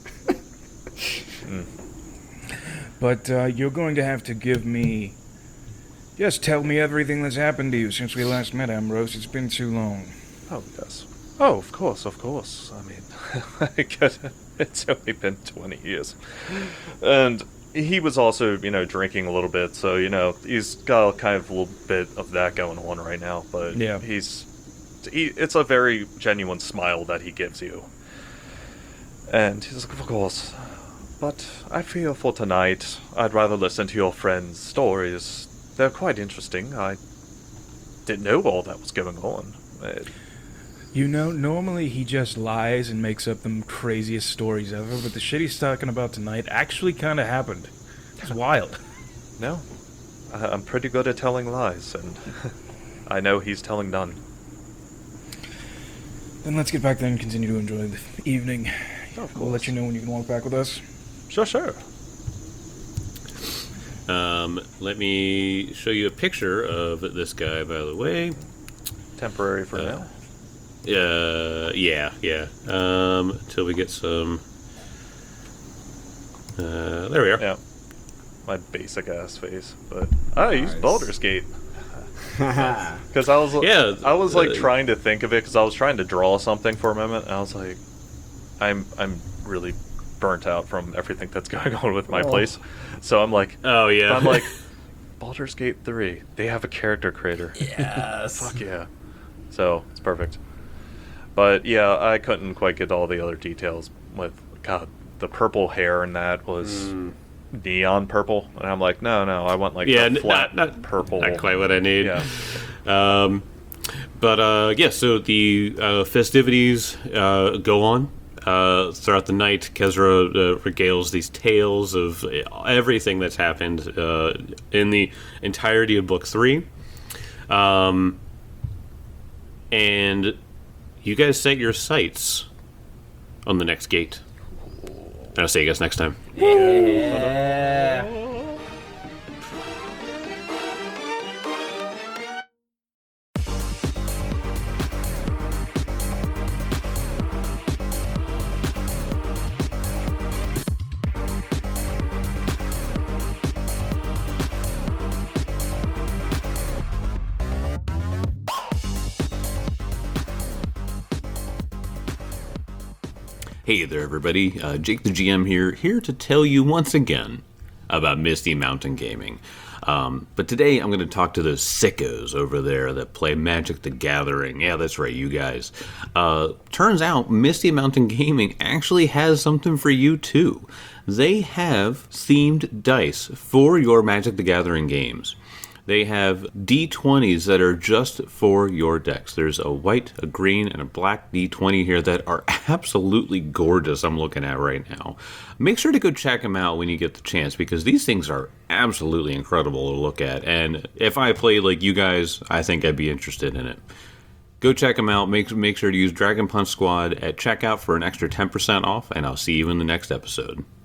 Mm. But uh, you're going to have to give me. Just tell me everything that's happened to you since we last met, Ambrose. It's been too long. Oh, yes. Oh, of course, of course. I mean, I get it. It's only been twenty years. And he was also, you know, drinking a little bit, so, you know, he's got kind of a little bit of that going on right now, but Yeah. he's... He, it's a very genuine smile that he gives you. And he's like, of course. But I feel for tonight, I'd rather listen to your friends' stories. They're quite interesting. I didn't know all that was going on. It, You know, normally he just lies and makes up the craziest stories ever, but the shit he's talking about tonight actually kind of happened. It's wild. No, I- I'm pretty good at telling lies, and I know he's telling none. Then let's get back there and continue to enjoy the evening. Oh, of We'll let you know when you can walk back with us. Sure, sure. Um, let me show you a picture of this guy, by the way. Temporary for Uh, now. Uh, yeah, yeah. Um, until we get some. Uh, there we are. Yeah. My basic ass face, but I used Nice. Baldur's Gate because I was Yeah, I was like uh, trying to think of it because I was trying to draw something for a moment, and I was like, I'm I'm really burnt out from everything that's going on with my Oh. place, so I'm like, Oh yeah. I'm like, Baldur's Gate three, they have a character creator. Yes. Fuck yeah. So, it's perfect. But yeah, I couldn't quite get all the other details with, God, the purple hair and that was Mm. neon purple. And I'm like, no, no, I want like yeah, the n- flat not, not purple. Not quite what I need. Yeah. Um, but uh, yeah, so the uh, festivities uh, go on uh, throughout the night. Kezra uh, regales these tales of everything that's happened uh, in the entirety of Book Three. Um, and you guys set your sights on the next gate. And I'll see you guys next time. Yeah. Hey there, everybody. Uh, Jake the G M here, here to tell you once again about Misty Mountain Gaming. Um, but today I'm going to talk to those sickos over there that play Magic the Gathering. Yeah, that's right, you guys. Uh, turns out Misty Mountain Gaming actually has something for you too. They have themed dice for your Magic the Gathering games. They have D twenties that are just for your decks. There's a white, a green, and a black D twenty here that are absolutely gorgeous. I'm looking at right now. Make sure to go check them out when you get the chance, because these things are absolutely incredible to look at. And if I play like you guys, I think I'd be interested in it. Go check them out. Make, make sure to use Dragon Punch Squad at checkout for an extra ten percent off, and I'll see you in the next episode.